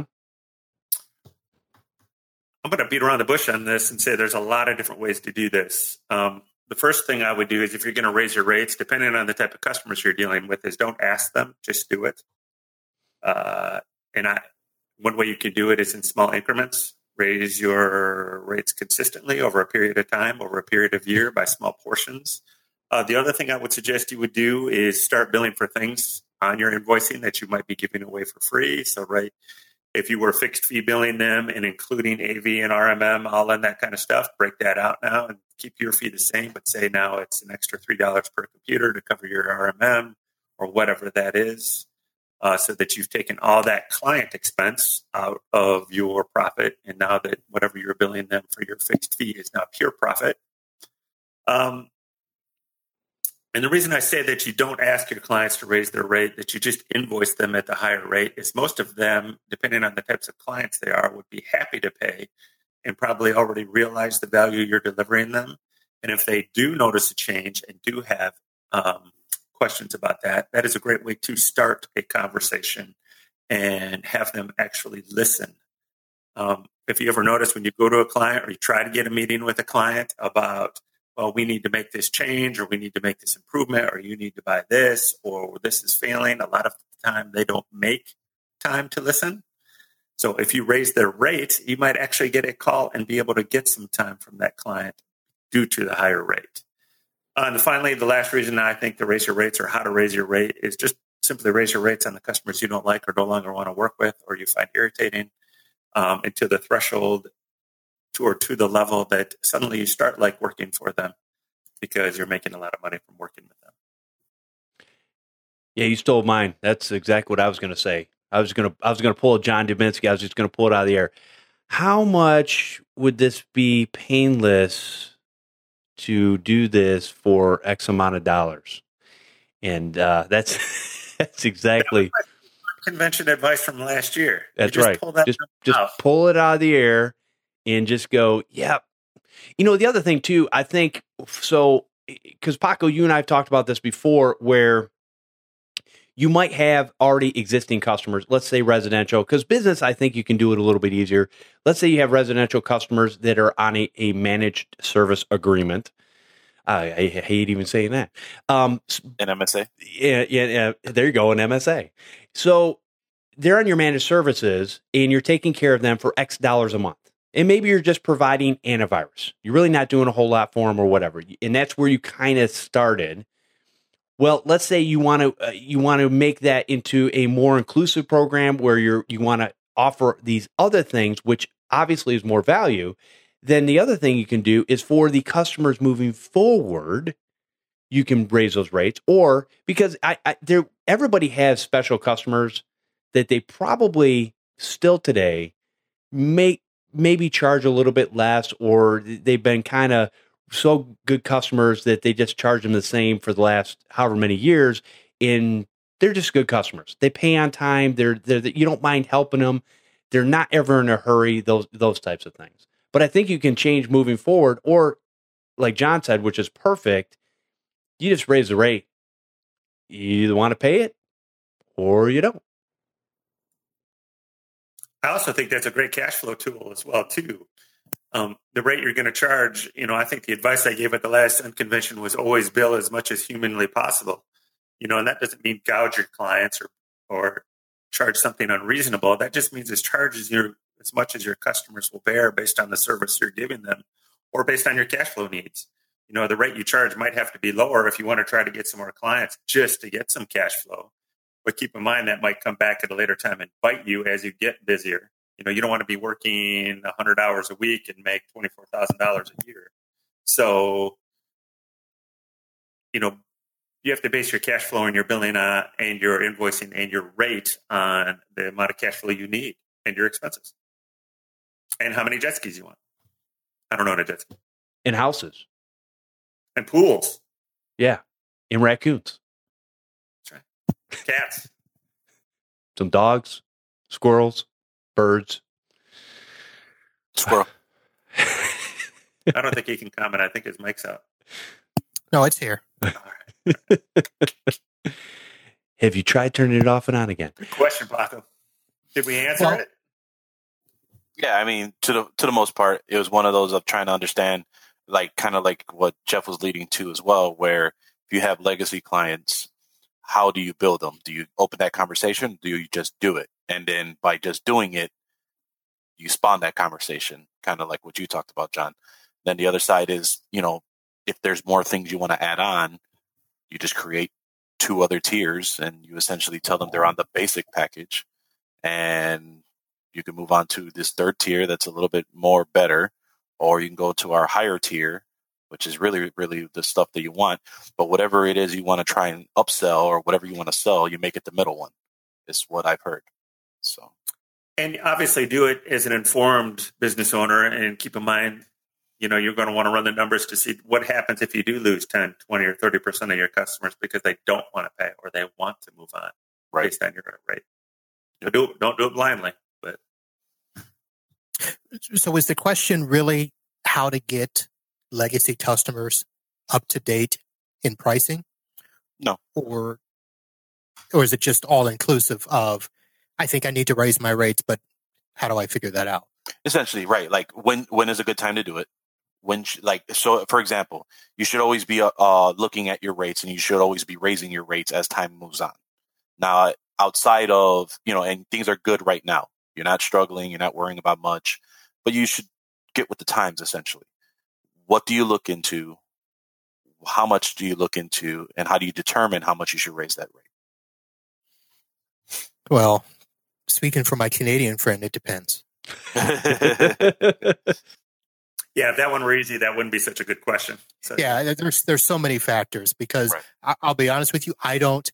I'm going to beat around the bush on this and say there's a lot of different ways to do this. Um, the first thing I would do is if you're going to raise your rates, depending on the type of customers you're dealing with, is don't ask them, just do it. Uh, and I, one way you can do it is in small increments. Raise your rates consistently over a period of time, over a period of year by small portions. Uh, the other thing I would suggest you would do is start billing for things on your invoicing that you might be giving away for free. So, right, if you were fixed fee billing them and including A V and R M M, all in that kind of stuff, break that out now and keep your fee the same, but say now it's an extra three dollars per computer to cover your R M M or whatever that is, uh, so that you've taken all that client expense out of your profit. And now that whatever you're billing them for your fixed fee is now pure profit. Um, And the reason I say that you don't ask your clients to raise their rate, that you just invoice them at the higher rate, is most of them, depending on the types of clients they are, would be happy to pay and probably already realize the value you're delivering them. And if they do notice a change and do have um, questions about that, that is a great way to start a conversation and have them actually listen. Um, if you ever notice when you go to a client or you try to get a meeting with a client about, well, we need to make this change, or we need to make this improvement, or you need to buy this, or this is failing, a lot of the time they don't make time to listen. So if you raise their rate, you might actually get a call and be able to get some time from that client due to the higher rate. Uh, and finally, the last reason I think to raise your rates or how to raise your rate is just simply raise your rates on the customers you don't like or no longer want to work with or you find irritating um, into the threshold to, or to the level that suddenly you start like working for them because you're making a lot of money from working with them. Yeah, you stole mine. That's exactly what I was going to say. I was going to I was going to pull a John Dubinsky. I was just going to pull it out of the air. How much would this be painless to do this for X amount of dollars? And uh, that's that's exactly that convention advice from last year. That's just right. Pull that just just pull it out of the air and just go, yep. You know, the other thing too, I think so because Paco, you and I have talked about this before, where you might have already existing customers, let's say residential, because business, I think you can do it a little bit easier. Let's say you have residential customers that are on a, a managed service agreement. I, I hate even saying that. Um, An M S A? Yeah, yeah, yeah. There you go, an M S A. So they're on your managed services and you're taking care of them for X dollars a month. And maybe you're just providing antivirus. You're really not doing a whole lot for them or whatever. And that's where you kind of started. Well, let's say you want to uh, you want to make that into a more inclusive program where you're you want to offer these other things, which obviously is more value. Then the other thing you can do is for the customers moving forward, you can raise those rates, or because I, I there everybody has special customers that they probably still today may maybe charge a little bit less, or they've been kind of so good customers that they just charge them the same for the last however many years, and they're just good customers. They pay on time. They're they're you don't mind helping them. They're not ever in a hurry. Those those types of things. But I think you can change moving forward, or like John said, which is perfect. You just raise the rate. You either want to pay it or you don't. I also think that's a great cash flow tool as well, too. Um, the rate you're going to charge, you know, I think the advice I gave at the last convention was always bill as much as humanly possible. You know, and that doesn't mean gouge your clients or or charge something unreasonable. That just means as charges you as much as your customers will bear based on the service you're giving them or based on your cash flow needs. You know, the rate you charge might have to be lower if you want to try to get some more clients just to get some cash flow. But keep in mind that might come back at a later time and bite you as you get busier. You know, you don't want to be working one hundred hours a week and make twenty-four thousand dollars a year. So, you know, you have to base your cash flow and your billing on, and your invoicing and your rate on the amount of cash flow you need and your expenses. And how many jet skis you want. I don't know what a jet ski. In houses. And pools. Yeah. And raccoons. That's right. Cats. Some dogs, squirrels, birds. Squirrel. I don't think he can comment. I think his mic's out. No, it's here. All right. Have you tried turning it off and on again? Good question, Paco. Did we answer Well, it? Yeah, I mean, to the to the most part, it was one of those of trying to understand, like kind of like what Jeff was leading to as well, where if you have legacy clients, how do you build them? Do you open that conversation? Do you just do it? And then by just doing it, you spawn that conversation, kind of like what you talked about, John. Then the other side is, you know, if there's more things you want to add on, you just create two other tiers and you essentially tell them they're on the basic package, and you can move on to this third tier that's a little bit more better, or you can go to our higher tier, which is really, really the stuff that you want. But whatever it is you want to try and upsell or whatever you want to sell, you make it the middle one, is what I've heard. So, And obviously do it as an informed business owner, and keep in mind, you know, you're going to want to run the numbers to see what happens if you do lose ten, twenty, or thirty percent of your customers because they don't want to pay or they want to move on right. based on your rate. Don't do it, don't do it blindly. But So is the question really how to get legacy customers up to date in pricing? No. Or or is it just all inclusive of, I think I need to raise my rates, but how do I figure that out? Essentially, right. Like when when is a good time to do it? When sh- like so, for example, you should always be uh, uh, looking at your rates, and you should always be raising your rates as time moves on. Now, outside of, you know, and things are good right now. You're not struggling. You're not worrying about much, but you should get with the times. Essentially, what do you look into? How much do you look into? And how do you determine how much you should raise that rate? Well, speaking for my Canadian friend, it depends. Yeah, if that one were easy, that wouldn't be such a good question. So, yeah, there's there's so many factors because Right. I, I'll be honest with you, I don't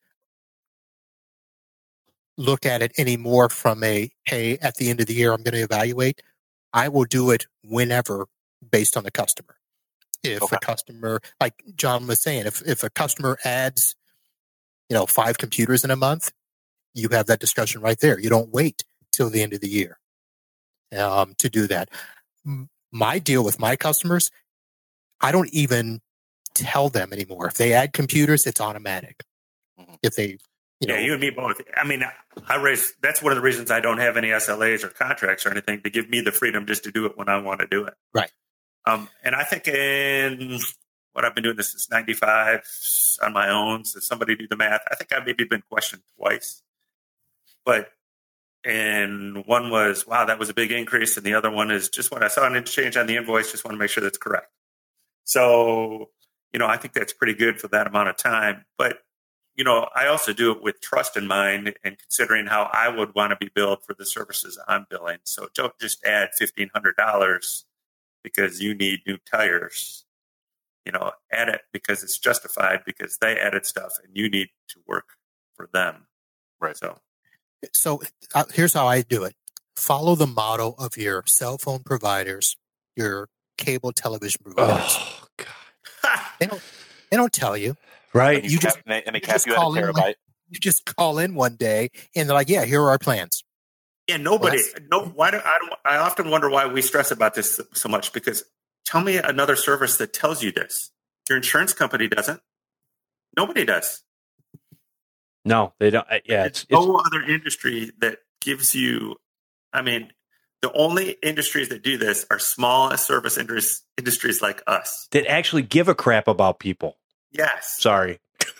look at it anymore from a, hey, at the end of the year, I'm going to evaluate. I will do it whenever based on the customer. If Okay. a customer, like John was saying, if, if a customer adds, you know, five computers in a month, you have that discussion right there. You don't wait till the end of the year um, to do that. M- My deal with my customers, I don't even tell them anymore. If they add computers, it's automatic. Mhm. If they, you know, yeah, you and me both. I mean, I raise. That's one of the reasons I don't have any S L As or contracts or anything, to give me the freedom just to do it when I want to do it. Right. Um, and I think in what I've been doing this since ninety-five on my own. So somebody do the math. I think I've maybe been questioned twice. But and one was, wow, that was a big increase, and the other one is just when I saw an interchange on the invoice, just want to make sure that's correct. So, you know, I think that's pretty good for that amount of time. But you know, I also do it with trust in mind and considering how I would want to be billed for the services I'm billing. So don't just add fifteen hundred dollars because you need new tires. You know, add it because it's justified because they added stuff and you need to work for them. Right. So, so uh, here's how I do it. Follow the model of your cell phone providers, your cable television providers. Oh, God. They don't, they don't tell you. Right. And, you You cap, just- and they, and they you cap just you at a call in terabyte. like- You just call in one day and they're like, yeah, here are our plans. yeah, nobody, Well, no, why do I, don't, I often wonder why we stress about this so much because tell me another service that tells you this. Your insurance company doesn't. Nobody does. No, they don't. uh, Yeah, it's, There's it's no other industry that gives you, I mean, the only industries that do this are small service industries, industries like us. that actually give a crap about people. Yes. Sorry.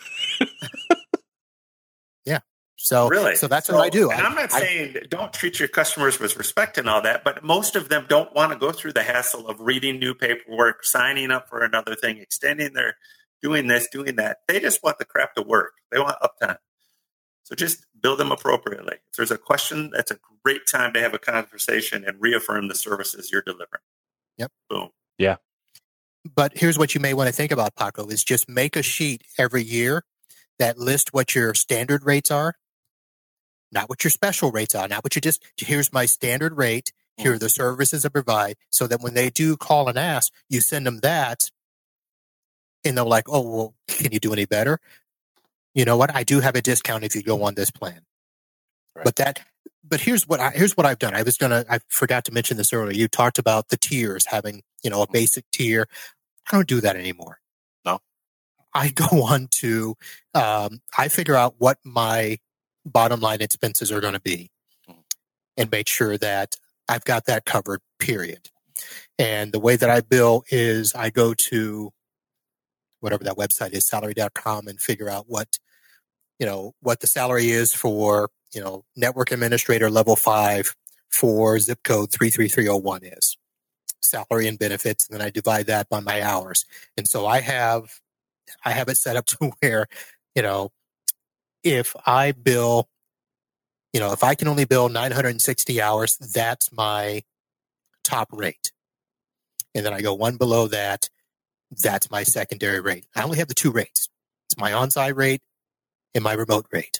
So, Really? so that's what I do. And I, I'm not I- saying don't treat your customers with respect and all that, but most of them don't want to go through the hassle of reading new paperwork, signing up for another thing, extending their, doing this, doing that. They just want the crap to work. They want uptime. So just build them appropriately. If there's a question, that's a great time to have a conversation and reaffirm the services you're delivering. Yep. Boom. But here's what you may want to think about, Paco, is just make a sheet every year that lists what your standard rates are, not what your special rates are, not what you just, here's my standard rate, here are the services I provide, so that when they do call and ask, you send them that, and they're like, oh, well, can you do any better? You know what? I do have a discount if you go on this plan. Right. But that, but here's what I, here's what I've done. I was gonna, I forgot to mention this earlier. You talked about the tiers having, you know, a basic tier. I don't do that anymore. No. I go on to, um, I figure out what my bottom line expenses are going to be Mhm. and make sure that I've got that covered, period. And the way that I bill is I go to whatever that website is, salary dot com, and figure out what, you know, what the salary is for, you know, network administrator level five for zip code three three three oh one is. Salary and benefits, and then I divide that by my hours. And so I have I have it set up to where, you know, if I bill, you know, if I can only bill nine hundred sixty hours, that's my top rate. And then I go one below that, that's my secondary rate. I only have the two rates. It's my on-site rate and my remote rate.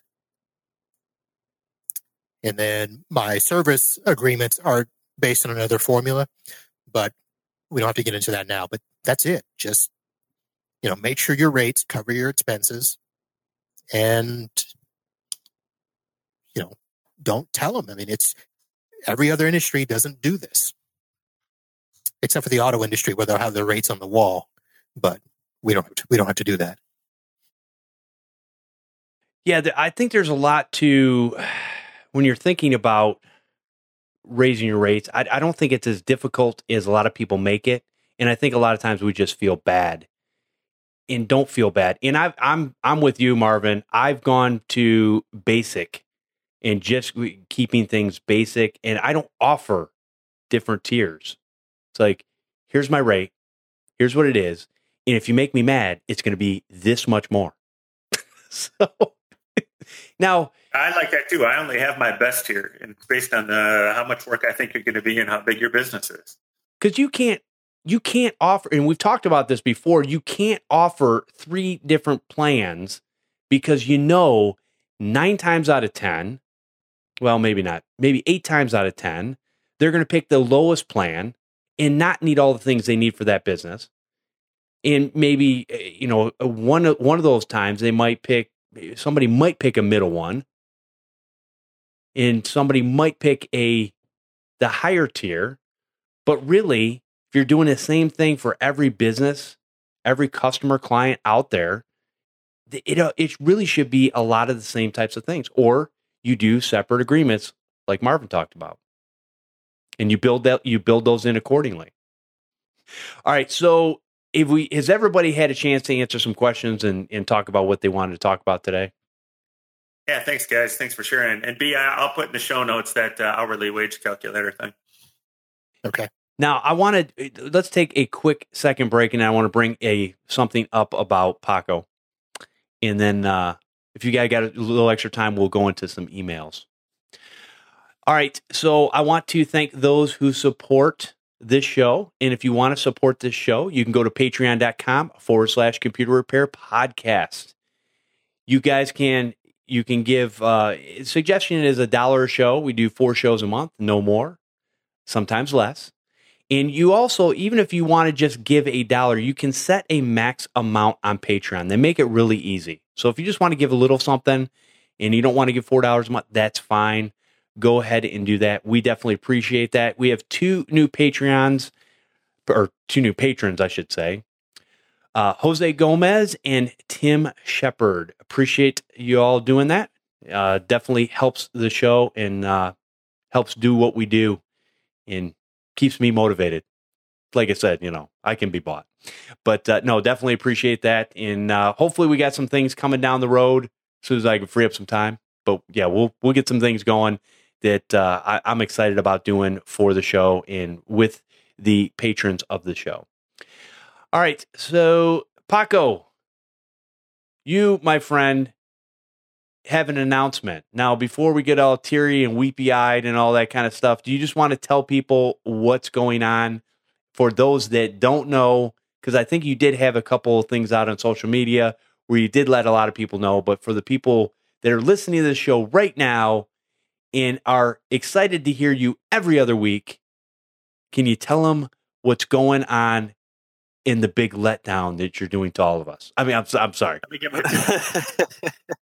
And then my service agreements are based on another formula, but we don't have to get into that now. But that's it. Just, you know, make sure your rates cover your expenses, and, you know, don't tell them. I mean, it's every other industry doesn't do this, except for the auto industry where they'll have their rates on the wall. But we don't have to, we don't have to do that. Yeah, th- I think there's a lot to when you're thinking about raising your rates. I, I don't think it's as difficult as a lot of people make it, and I think a lot of times we just feel bad and don't feel bad. And I've, I'm I'm with you, Marvin. I've gone to basic and just keeping things basic, and I don't offer different tiers. It's like, here's my rate. Here's what it is. And if you make me mad, it's going to be this much more. So now, I like that too. I only have my best here, and it's based on uh, how much work I think you're going to be and how big your business is. Because you can't, you can't offer, and we've talked about this before. You can't offer three different plans because you know nine times out of ten, well, maybe not, maybe eight times out of ten, they're going to pick the lowest plan and not need all the things they need for that business. And maybe, you know, one of, one of those times they might pick, somebody might pick a middle one, and somebody might pick a the higher tier. But really, if you're doing the same thing for every business, every customer client out there, it it really should be a lot of the same types of things. Or you do separate agreements like Marvin talked about, and you build that you build those in accordingly. All right, so if we has everybody had a chance to answer some questions and, and talk about what they wanted to talk about today? Yeah, thanks, guys. Thanks for sharing. And B, I'll put in the show notes that uh, hourly wage calculator thing. Okay. Now, I want to let's take a quick second break, and I want to bring a something up about Paco, and then uh, if you guys got a little extra time, we'll go into some emails. All right, so I want to thank those who support this show, and if you want to support this show, you can go to patreon.com forward slash computer repair podcast. You guys can you can give uh, suggestion is a dollar a show. We do four shows a month, no more, sometimes less. And you also, even if you want to just give a dollar, you can set a max amount on Patreon. They make it really easy. So if you just want to give a little something and you don't want to give four dollars a month, that's fine. Go ahead and do that. We definitely appreciate that. We have two new Patreons, or two new patrons, I should say. Uh, Jose Gomez and Tim Shepard. Appreciate you all doing that. Uh, definitely helps the show and uh, helps do what we do and keeps me motivated. Like I said, you know, I can be bought. But uh, no, definitely appreciate that. And uh, hopefully we got some things coming down the road as soon as I can free up some time. But yeah, we'll we'll get some things going that uh, I, I'm excited about doing for the show and with the patrons of the show. All right, so Paco, you, my friend, have an announcement. Now, before we get all teary and weepy-eyed and all that kind of stuff, do you just want to tell people what's going on for those that don't know? Because I think you did have a couple of things out on social media where you did let a lot of people know, but for the people that are listening to this show right now and are excited to hear you every other week, can you tell them what's going on in the big letdown that you're doing to all of us? I mean, I'm, I'm sorry. Let me get my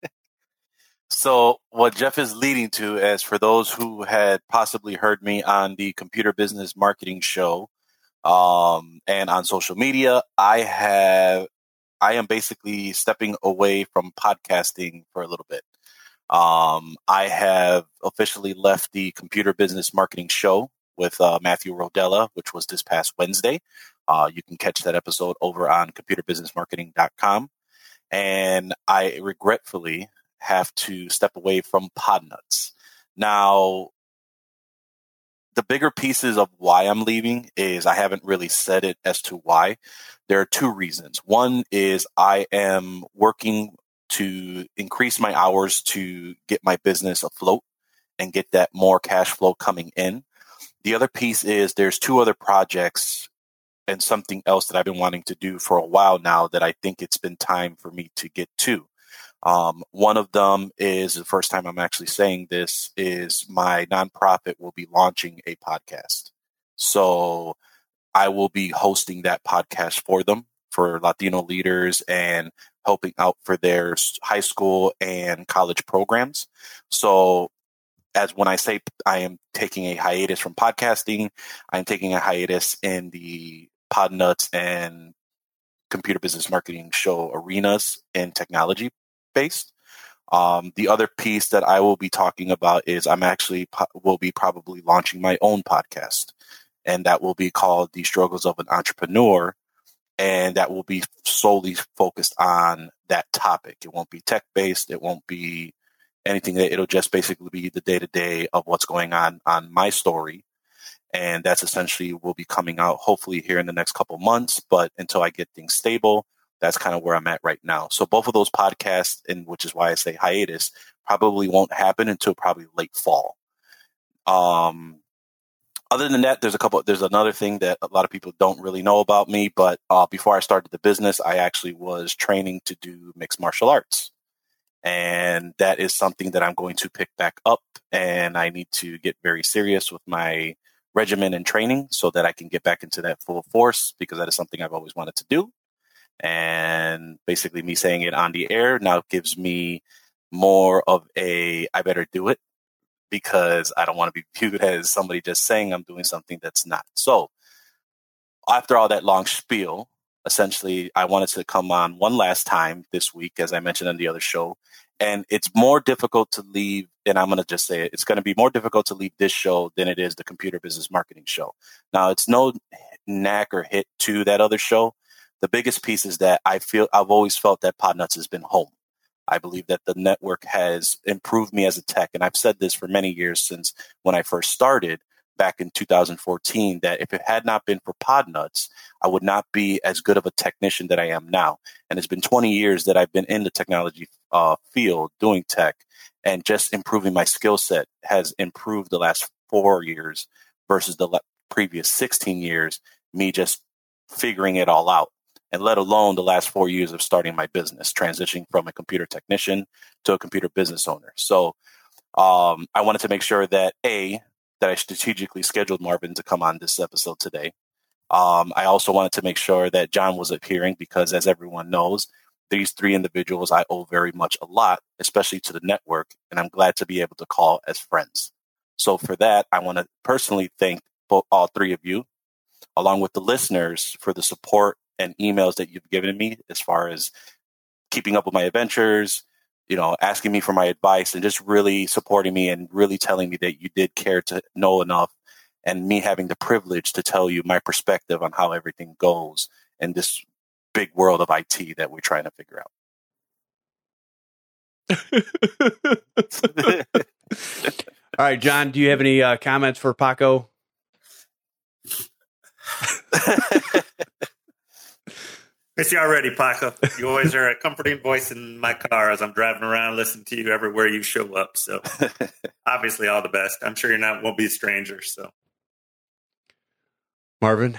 So what Jeff is leading to, as for those who had possibly heard me on the Computer Business Marketing Show um, and on social media, I have I am basically stepping away from podcasting for a little bit. Um, I have officially left the Computer Business Marketing Show with uh, Matthew Rodella, which was this past Wednesday. Uh, you can catch that episode over on computer business marketing dot com. And I regretfully have to step away from Podnuts. Now, the bigger pieces of why I'm leaving is I haven't really said it as to why. There are two reasons. One is I am working to increase my hours to get my business afloat and get that more cash flow coming in. The other piece is there's two other projects and something else that I've been wanting to do for a while now that I think it's been time for me to get to. Um, one of them is, the first time I'm actually saying this, is my nonprofit will be launching a podcast. So I will be hosting that podcast for them, for Latino leaders, and helping out for their high school and college programs. So as when I say I am taking a hiatus from podcasting, I'm taking a hiatus in the Podnuts and Computer Business Marketing Show arenas and technology based. Um, the other piece that I will be talking about is I'm actually po- will be probably launching my own podcast, and that will be called The Struggles of an Entrepreneur, and that will be solely focused on that topic. It won't be tech based. It won't be anything. That it'll just basically be the day to day of what's going on on my story. And that's essentially will be coming out hopefully here in the next couple months. But until I get things stable, that's kind of where I'm at right now. So both of those podcasts, and which is why I say hiatus, probably won't happen until probably late fall. Um, other than that, there's a couple, there's another thing that a lot of people don't really know about me, but uh, before I started the business, I actually was training to do mixed martial arts. And that is something that I'm going to pick back up, and I need to get very serious with my regimen and training so that I can get back into that full force, because that is something I've always wanted to do. And basically me saying it on the air now gives me more of a, I better do it, because I don't want to be viewed as somebody just saying I'm doing something that's not. So after all that long spiel, essentially I wanted to come on one last time this week, as I mentioned on the other show. And it's more difficult to leave, and I'm going to just say it, it's going to be more difficult to leave this show than it is the Computer Business Marketing Show. Now, it's no knack or hit to that other show. The biggest piece is that I feel I've always felt that Podnuts has been home. I believe that the network has improved me as a tech. And I've said this for many years since when I first started back in two thousand fourteen, that if it had not been for Podnuts, I would not be as good of a technician that I am now. And it's been twenty years that I've been in the technology uh, field doing tech, and just improving my skill set has improved the last four years versus the le- previous sixteen years, me just figuring it all out. And let alone the last four years of starting my business, transitioning from a computer technician to a computer business owner. So um, I wanted to make sure that, A, that I strategically scheduled Marvin to come on this episode today. Um, I also wanted to make sure that John was appearing, because as everyone knows, these three individuals I owe very much a lot, especially to the network, and I'm glad to be able to call as friends. So for that, I want to personally thank both, all three of you, along with the listeners, for the support and emails that you've given me as far as keeping up with my adventures, you know, asking me for my advice, and just really supporting me and really telling me that you did care to know enough, and me having the privilege to tell you my perspective on how everything goes in this big world of I T that we're trying to figure out. All right, John, do you have any uh, comments for Paco? Miss you already, Paco. You always are a comforting voice in my car as I'm driving around, listening to you everywhere you show up. So obviously all the best. I'm sure you're not, won't be a stranger. So Marvin?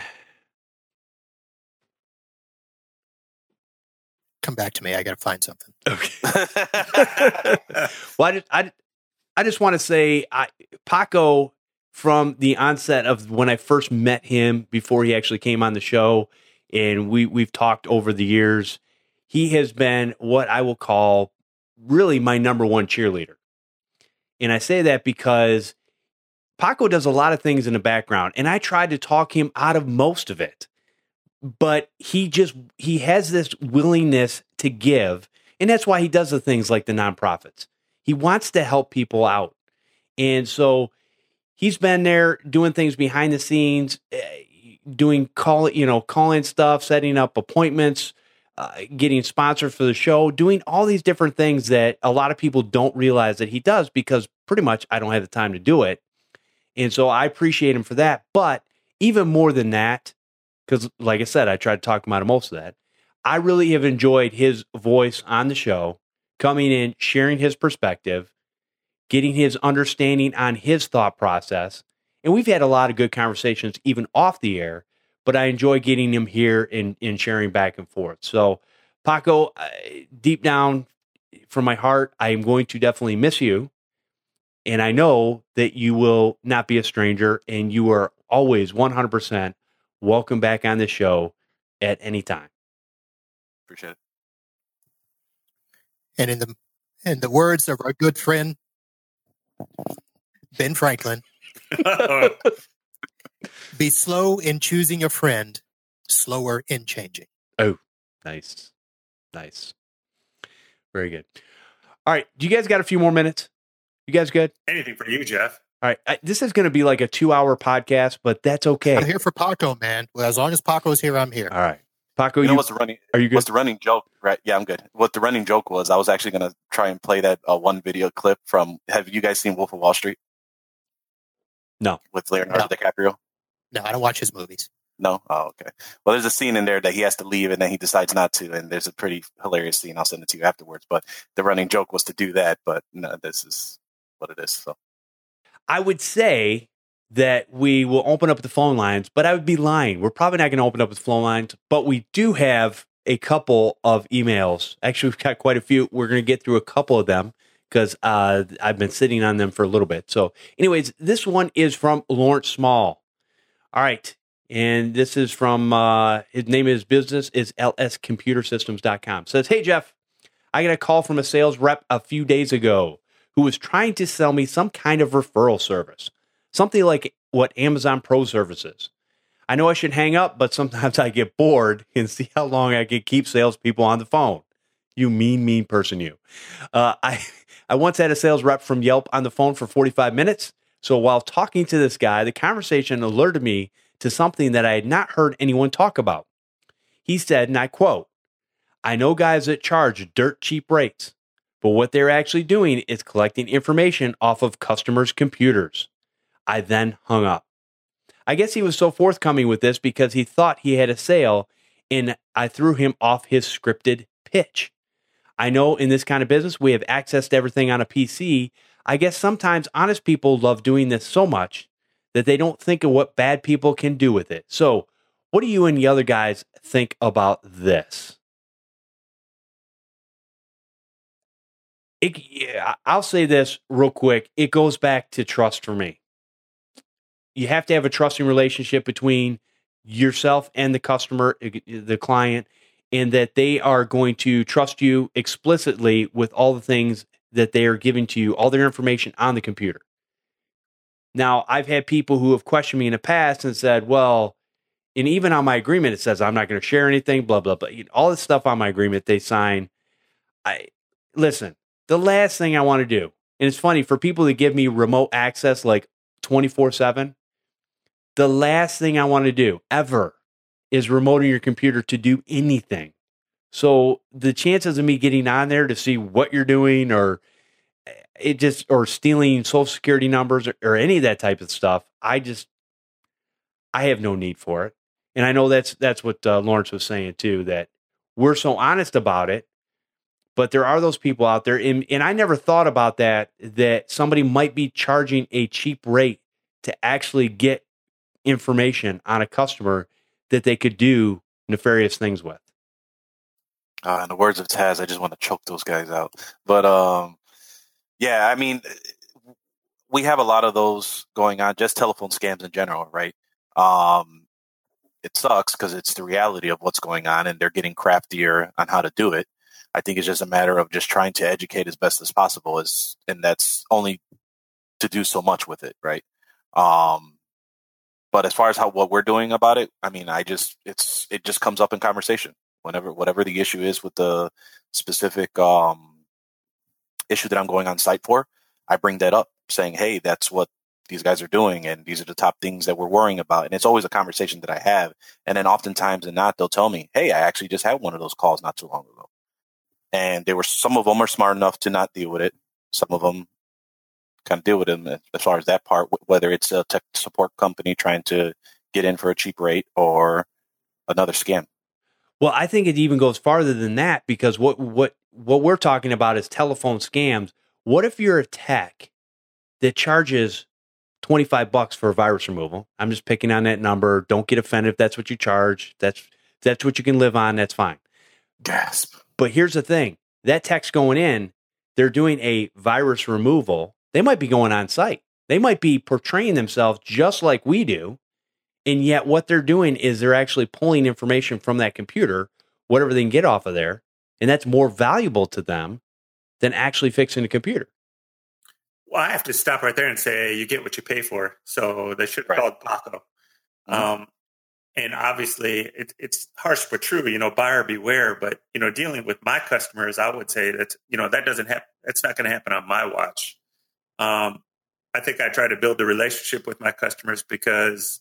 Come back to me. I got to find something. Okay. Well, I just, I, I just want to say, I, Paco, from the onset of when I first met him, before he actually came on the show, and we, we've talked over the years, he has been what I will call really my number one cheerleader. And I say that because Paco does a lot of things in the background, and I tried to talk him out of most of it. But he just, he has this willingness to give, and that's why he does the things like the nonprofits. He wants to help people out. And so he's been there doing things behind the scenes, doing call, you know, calling stuff, setting up appointments, uh, getting sponsored for the show, doing all these different things that a lot of people don't realize that he does, because pretty much I don't have the time to do it. And so I appreciate him for that. But even more than that, because like I said, I tried to talk him out of most of that, I really have enjoyed his voice on the show, coming in, sharing his perspective, getting his understanding on his thought process. And we've had a lot of good conversations even off the air, but I enjoy getting him here and, and sharing back and forth. So, Paco, uh, deep down from my heart, I am going to definitely miss you. And I know that you will not be a stranger, and you are always one hundred percent welcome back on the show at any time. Appreciate it. And in the in the words of our good friend Ben Franklin, be slow in choosing a friend, slower in changing. Oh, nice. Nice. Very good. All right. Do you guys got a few more minutes? You guys good? Anything for you, Jeff. All right. I, this is going to be like a two hour podcast, but that's okay. I'm here for Paco, man. Well, as long as Paco's here, I'm here. All right. Paco, You know you, what's the running? are you good? What's the running joke? Right? Yeah, I'm good. What the running joke was, I was actually going to try and play that uh, one video clip from. Have you guys seen Wolf of Wall Street? No. With Leonardo No. DiCaprio. No, I don't watch his movies. No? Oh, okay. Well, there's a scene in there that he has to leave and then he decides not to. And there's a pretty hilarious scene. I'll send it to you afterwards. But the running joke was to do that. But no, this is what it is. So I would say that we will open up the phone lines, but I would be lying. We're probably not going to open up the phone lines, but we do have a couple of emails. Actually, we've got quite a few. We're going to get through a couple of them because uh, I've been sitting on them for a little bit. So anyways, this one is from Lawrence Small. All right. And this is from, uh, his name of his business is L S computer systems dot com. Says, hey, Jeff, I got a call from a sales rep a few days ago who was trying to sell me some kind of referral service, something like what Amazon Pro services. I know I should hang up, but sometimes I get bored and see how long I can keep salespeople on the phone. You mean, mean person, you. Uh, I, I once had a sales rep from Yelp on the phone for forty-five minutes. So while talking to this guy, the conversation alerted me to something that I had not heard anyone talk about. He said, and I quote, I know guys that charge dirt cheap rates, but what they're actually doing is collecting information off of customers' computers. I then hung up. I guess he was so forthcoming with this because he thought he had a sale and I threw him off his scripted pitch. I know in this kind of business, we have access to everything on a P C. I guess sometimes honest people love doing this so much that they don't think of what bad people can do with it. So what do you and the other guys think about this? It, yeah, I'll say this real quick. It goes back to trust for me. You have to have a trusting relationship between yourself and the customer, the client, and that they are going to trust you explicitly with all the things that they are giving to you, all their information on the computer. Now, I've had people who have questioned me in the past and said, well, and even on my agreement, it says I'm not going to share anything, blah, blah, blah. All this stuff on my agreement they sign. I listen, the last thing I want to do, and it's funny, for people that give me remote access like twenty-four seven, the last thing I want to do ever is remoting your computer to do anything. So the chances of me getting on there to see what you're doing or it just, or stealing social security numbers or, or any of that type of stuff, I just, I have no need for it. And I know that's, that's what uh, Lawrence was saying too, that we're so honest about it, but there are those people out there. And, and I never thought about that, that somebody might be charging a cheap rate to actually get information on a customer that they could do nefarious things with. Uh, in the words of Taz, I just want to choke those guys out. But, um, yeah, I mean, we have a lot of those going on, just telephone scams in general, right? Um, it sucks because it's the reality of what's going on and they're getting craftier on how to do it. I think it's just a matter of just trying to educate as best as possible, as, and that's only to do so much with it, right? Um, but as far as how what we're doing about it, I mean, I just it's it just comes up in conversation whenever whatever the issue is with the specific um, issue that I'm going on site for. I bring that up, saying, "Hey, that's what these guys are doing, and these are the top things that we're worrying about." And it's always a conversation that I have, and then oftentimes and not, they'll tell me, "Hey, I actually just had one of those calls not too long ago." And they were some of them are smart enough to not deal with it. Some of them kind of deal with them as far as that part, whether it's a tech support company trying to get in for a cheap rate or another scam. Well, I think it even goes farther than that, because what what what we're talking about is telephone scams. What if you're a tech that charges twenty-five bucks for a virus removal? I'm just picking on that number. Don't get offended if that's what you charge. That's that's what you can live on. That's fine. Gasp. But here's the thing. That tech's going in, they're doing a virus removal. They might be going on site. They might be portraying themselves just like we do. And yet what they're doing is they're actually pulling information from that computer, whatever they can get off of there. And that's more valuable to them than actually fixing the computer. Well, I have to stop right there and say you get what you pay for. So they should have Right. called Paco. Mm-hmm. Um, and obviously it, it's harsh but true, you know, buyer beware. But, you know, dealing with my customers, I would say that, you know, that doesn't happen. It's not going to happen on my watch. Um, I think I try to build a relationship with my customers because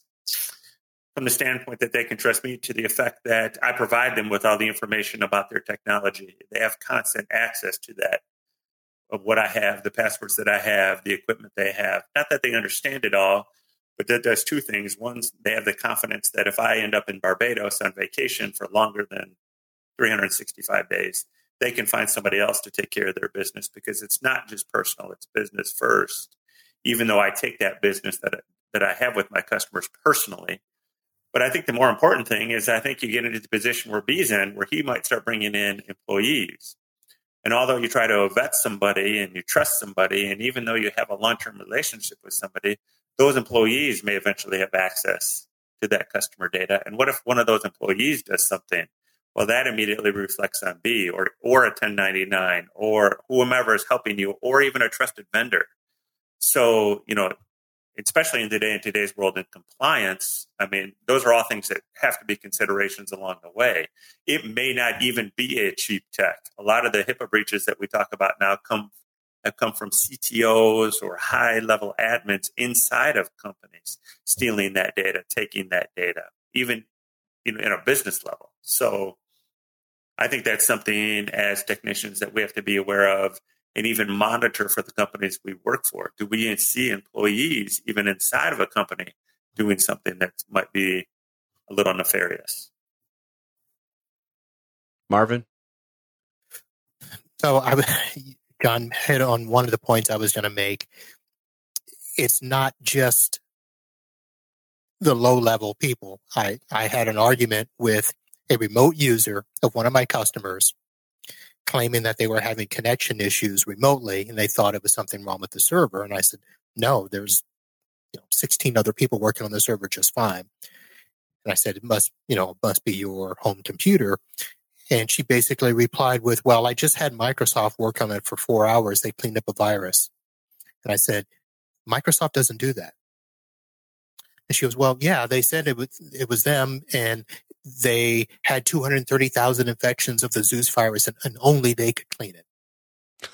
from the standpoint that they can trust me, to the effect that I provide them with all the information about their technology. They have constant access to that, of what I have, the passwords that I have, the equipment they have. Not that they understand it all, But that does two things. One, they have the confidence that if I end up in Barbados on vacation for longer than three hundred sixty-five days, they can find somebody else to take care of their business, because it's not just personal, it's business first. Even though I take that business that, that I have with my customers personally. But I think the more important thing is I think you get into the position where B's in, where he might start bringing in employees. And although you try to vet somebody and you trust somebody, and even though you have a long-term relationship with somebody, those employees may eventually have access to that customer data. And what if one of those employees does something? Well, that immediately reflects on B, or or a ten ninety-nine, or whomever is helping you, or even a trusted vendor. So, you know, especially in today in today's world in compliance, I mean, those are all things that have to be considerations along the way. It may not even be a cheap tech. A lot of the HIPAA breaches that we talk about now come have come from C T Os or high-level admins inside of companies stealing that data, taking that data, even you know, in a business level. So I think that's something as technicians that we have to be aware of and even monitor for the companies we work for. Do we see employees, even inside of a company, doing something that might be a little nefarious? Marvin? So I, John hit on one of the points I was going to make. It's not just the low-level people. I, I had an argument with a remote user of one of my customers claiming that they were having connection issues remotely, and they thought it was something wrong with the server. And I said, no, there's you know, sixteen other people working on the server just fine. And I said, it must, you know, it must be your home computer. And she basically replied with, well, I just had Microsoft work on it for four hours. They cleaned up a virus. And I said, Microsoft doesn't do that. And she goes, well, yeah, they said it was, it was them, and they had two hundred thirty thousand infections of the Zeus virus, and, and only they could clean it.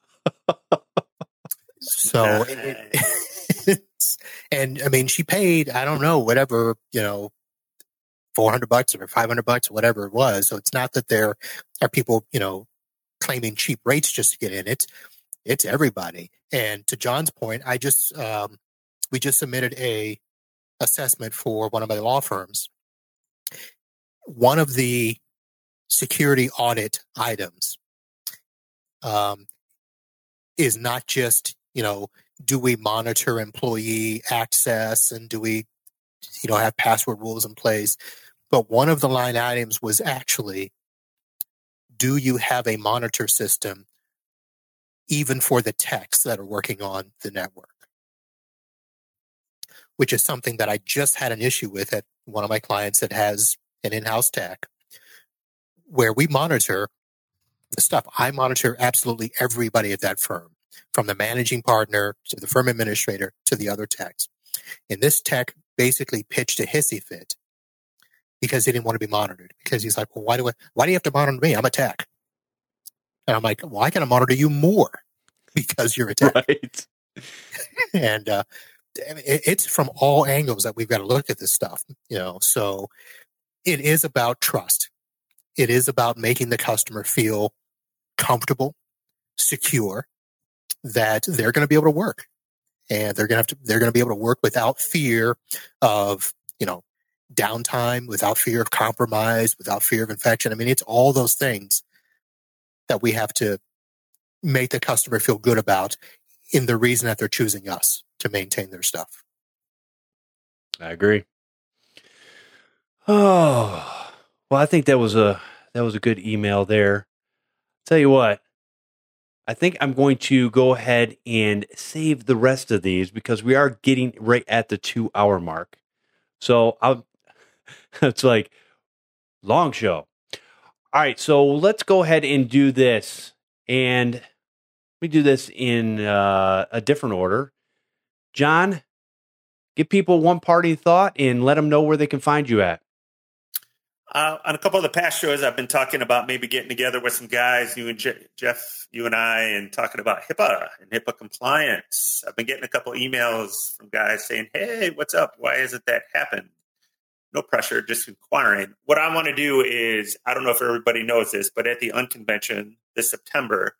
So, it, it's, and I mean, she paid, I don't know, whatever, you know, four hundred bucks or five hundred bucks or whatever it was. So it's not that there are people, you know, claiming cheap rates just to get in. It's, it's everybody. And to John's point, I just, um, we just submitted a assessment for one of my law firms. One of the security audit items um, is not just, you know, do we monitor employee access and do we, you know, have password rules in place? But one of the line items was actually, do you have a monitor system even for the techs that are working on the network? Which is something that I just had an issue with at one of my clients that has an in-house tech, where we monitor the stuff. I monitor absolutely everybody at that firm, from the managing partner to the firm administrator to the other techs. And this tech basically pitched a hissy fit because he didn't want to be monitored. Because he's like, well, why do I, why do you have to monitor me? I'm a tech. And I'm like, well, I can monitor you more because you're a tech. Right. And uh, it's from all angles that we've got to look at this stuff, you know. So it is about trust. It is about making the customer feel comfortable, secure, that they're going to be able to work, and they're going to have to. They're going to be able to work without fear of, you know, downtime, without fear of compromise, without fear of infection. I mean, it's all those things that we have to make the customer feel good about in the reason that they're choosing us to maintain their stuff. I agree. Oh, well, I think that was a that was a good email there. Tell you what, I think I'm going to go ahead and save the rest of these because we are getting right at the two hour mark. So I'll, it's like long show. All right, so let's go ahead and do this, and we do this in uh, a different order. John, give people one parting thought and let them know where they can find you at. Uh, on a couple of the past shows, I've been talking about maybe getting together with some guys, you and Je- Jeff, you and I, and talking about HIPAA and HIPAA compliance. I've been getting a couple emails from guys saying, hey, what's up? Why hasn't that happened? No pressure, just inquiring. What I want to do is, I don't know if everybody knows this, but at the Unconvention this September,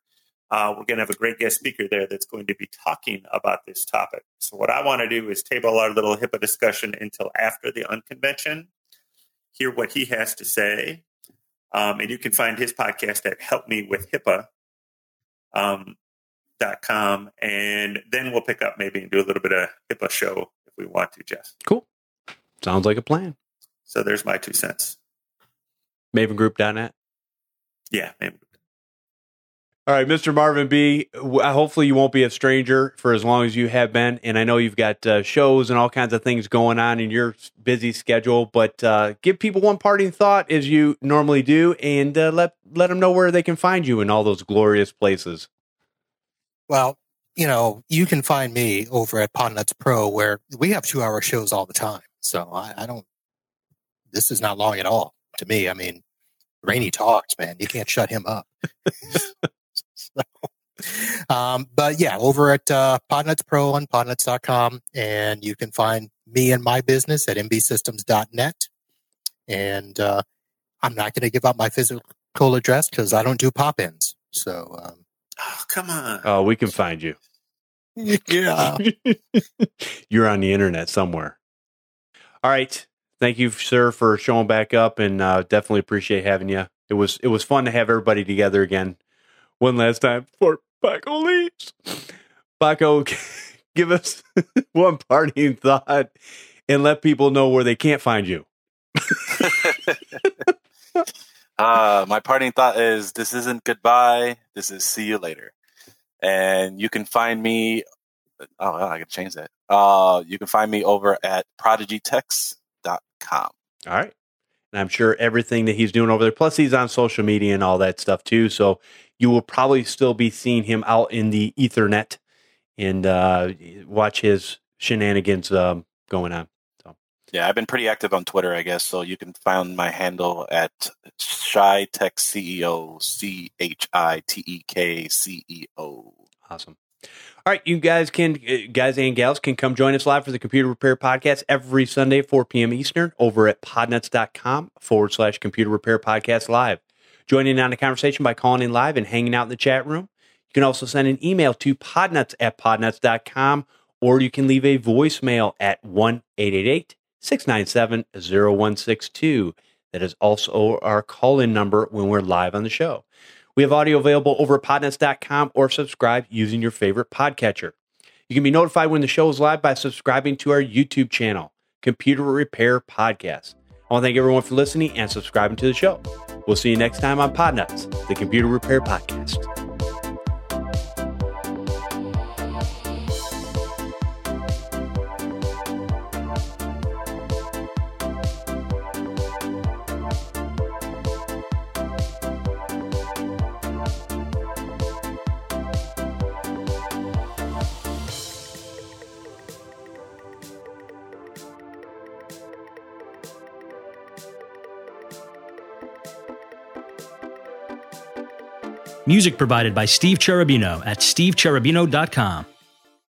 Uh, we're going to have a great guest speaker there that's going to be talking about this topic. So what I want to do is table our little HIPAA discussion until after the unconvention, hear what he has to say. Um, and you can find his podcast at help me with HIPAA um, dot com. And then we'll pick up maybe and do a little bit of HIPAA show if we want to, Jeff. Cool. Sounds like a plan. So there's my two cents. Maven Group dot net. Yeah, Maven. All right, Mister Marvin B., hopefully you won't be a stranger for as long as you have been. And I know you've got uh, shows and all kinds of things going on in your busy schedule, but uh, give people one parting thought as you normally do, and uh, let, let them know where they can find you in all those glorious places. Well, you know, you can find me over at Podnuts Pro, where we have two-hour shows all the time. So I, I don't, this is not long at all to me. I mean, Rainey talks, man. You can't shut him up. So, um, but yeah, over at uh, Podnuts Pro on podnuts dot com, and you can find me and my business at m b systems dot net. And uh, I'm not going to give out my physical address because I don't do pop-ins. So, um, oh, come on. Oh, we can find you. Yeah. You're on the internet somewhere. All right. Thank you, sir, for showing back up, and uh, definitely appreciate having you. It was it was fun to have everybody together again. One last time before Baco leaves. Baco, give us one parting thought and let people know where they can't find you. uh, my parting thought is this isn't goodbye. This is see you later. And you can find me. Oh, I can change that. Uh, you can find me over at prodigy techs dot com. All right. And I'm sure everything that he's doing over there, plus he's on social media and all that stuff too. So you will probably still be seeing him out in the Ethernet and uh, watch his shenanigans um, going on. So yeah, I've been pretty active on Twitter, I guess. So you can find my handle at Shy Tech C E O, C H I T E K C E O. Awesome. All right, you guys can, guys and gals can come join us live for the Computer Repair Podcast every Sunday at four p.m. Eastern over at podnuts.com forward slash Computer Repair Podcast Live. Join in on the conversation by calling in live and hanging out in the chat room. You can also send an email to podnuts at podnuts dot com, or you can leave a voicemail at one eight eight eight, six nine seven, zero one six two. That is also our call-in number when we're live on the show. We have audio available over at podnuts dot com or subscribe using your favorite podcatcher. You can be notified when the show is live by subscribing to our YouTube channel, Computer Repair Podcast. I want to thank everyone for listening and subscribing to the show. We'll see you next time on Podnuts, the Computer Repair Podcast. Music provided by Steve Cherubino at steve cherubino dot com.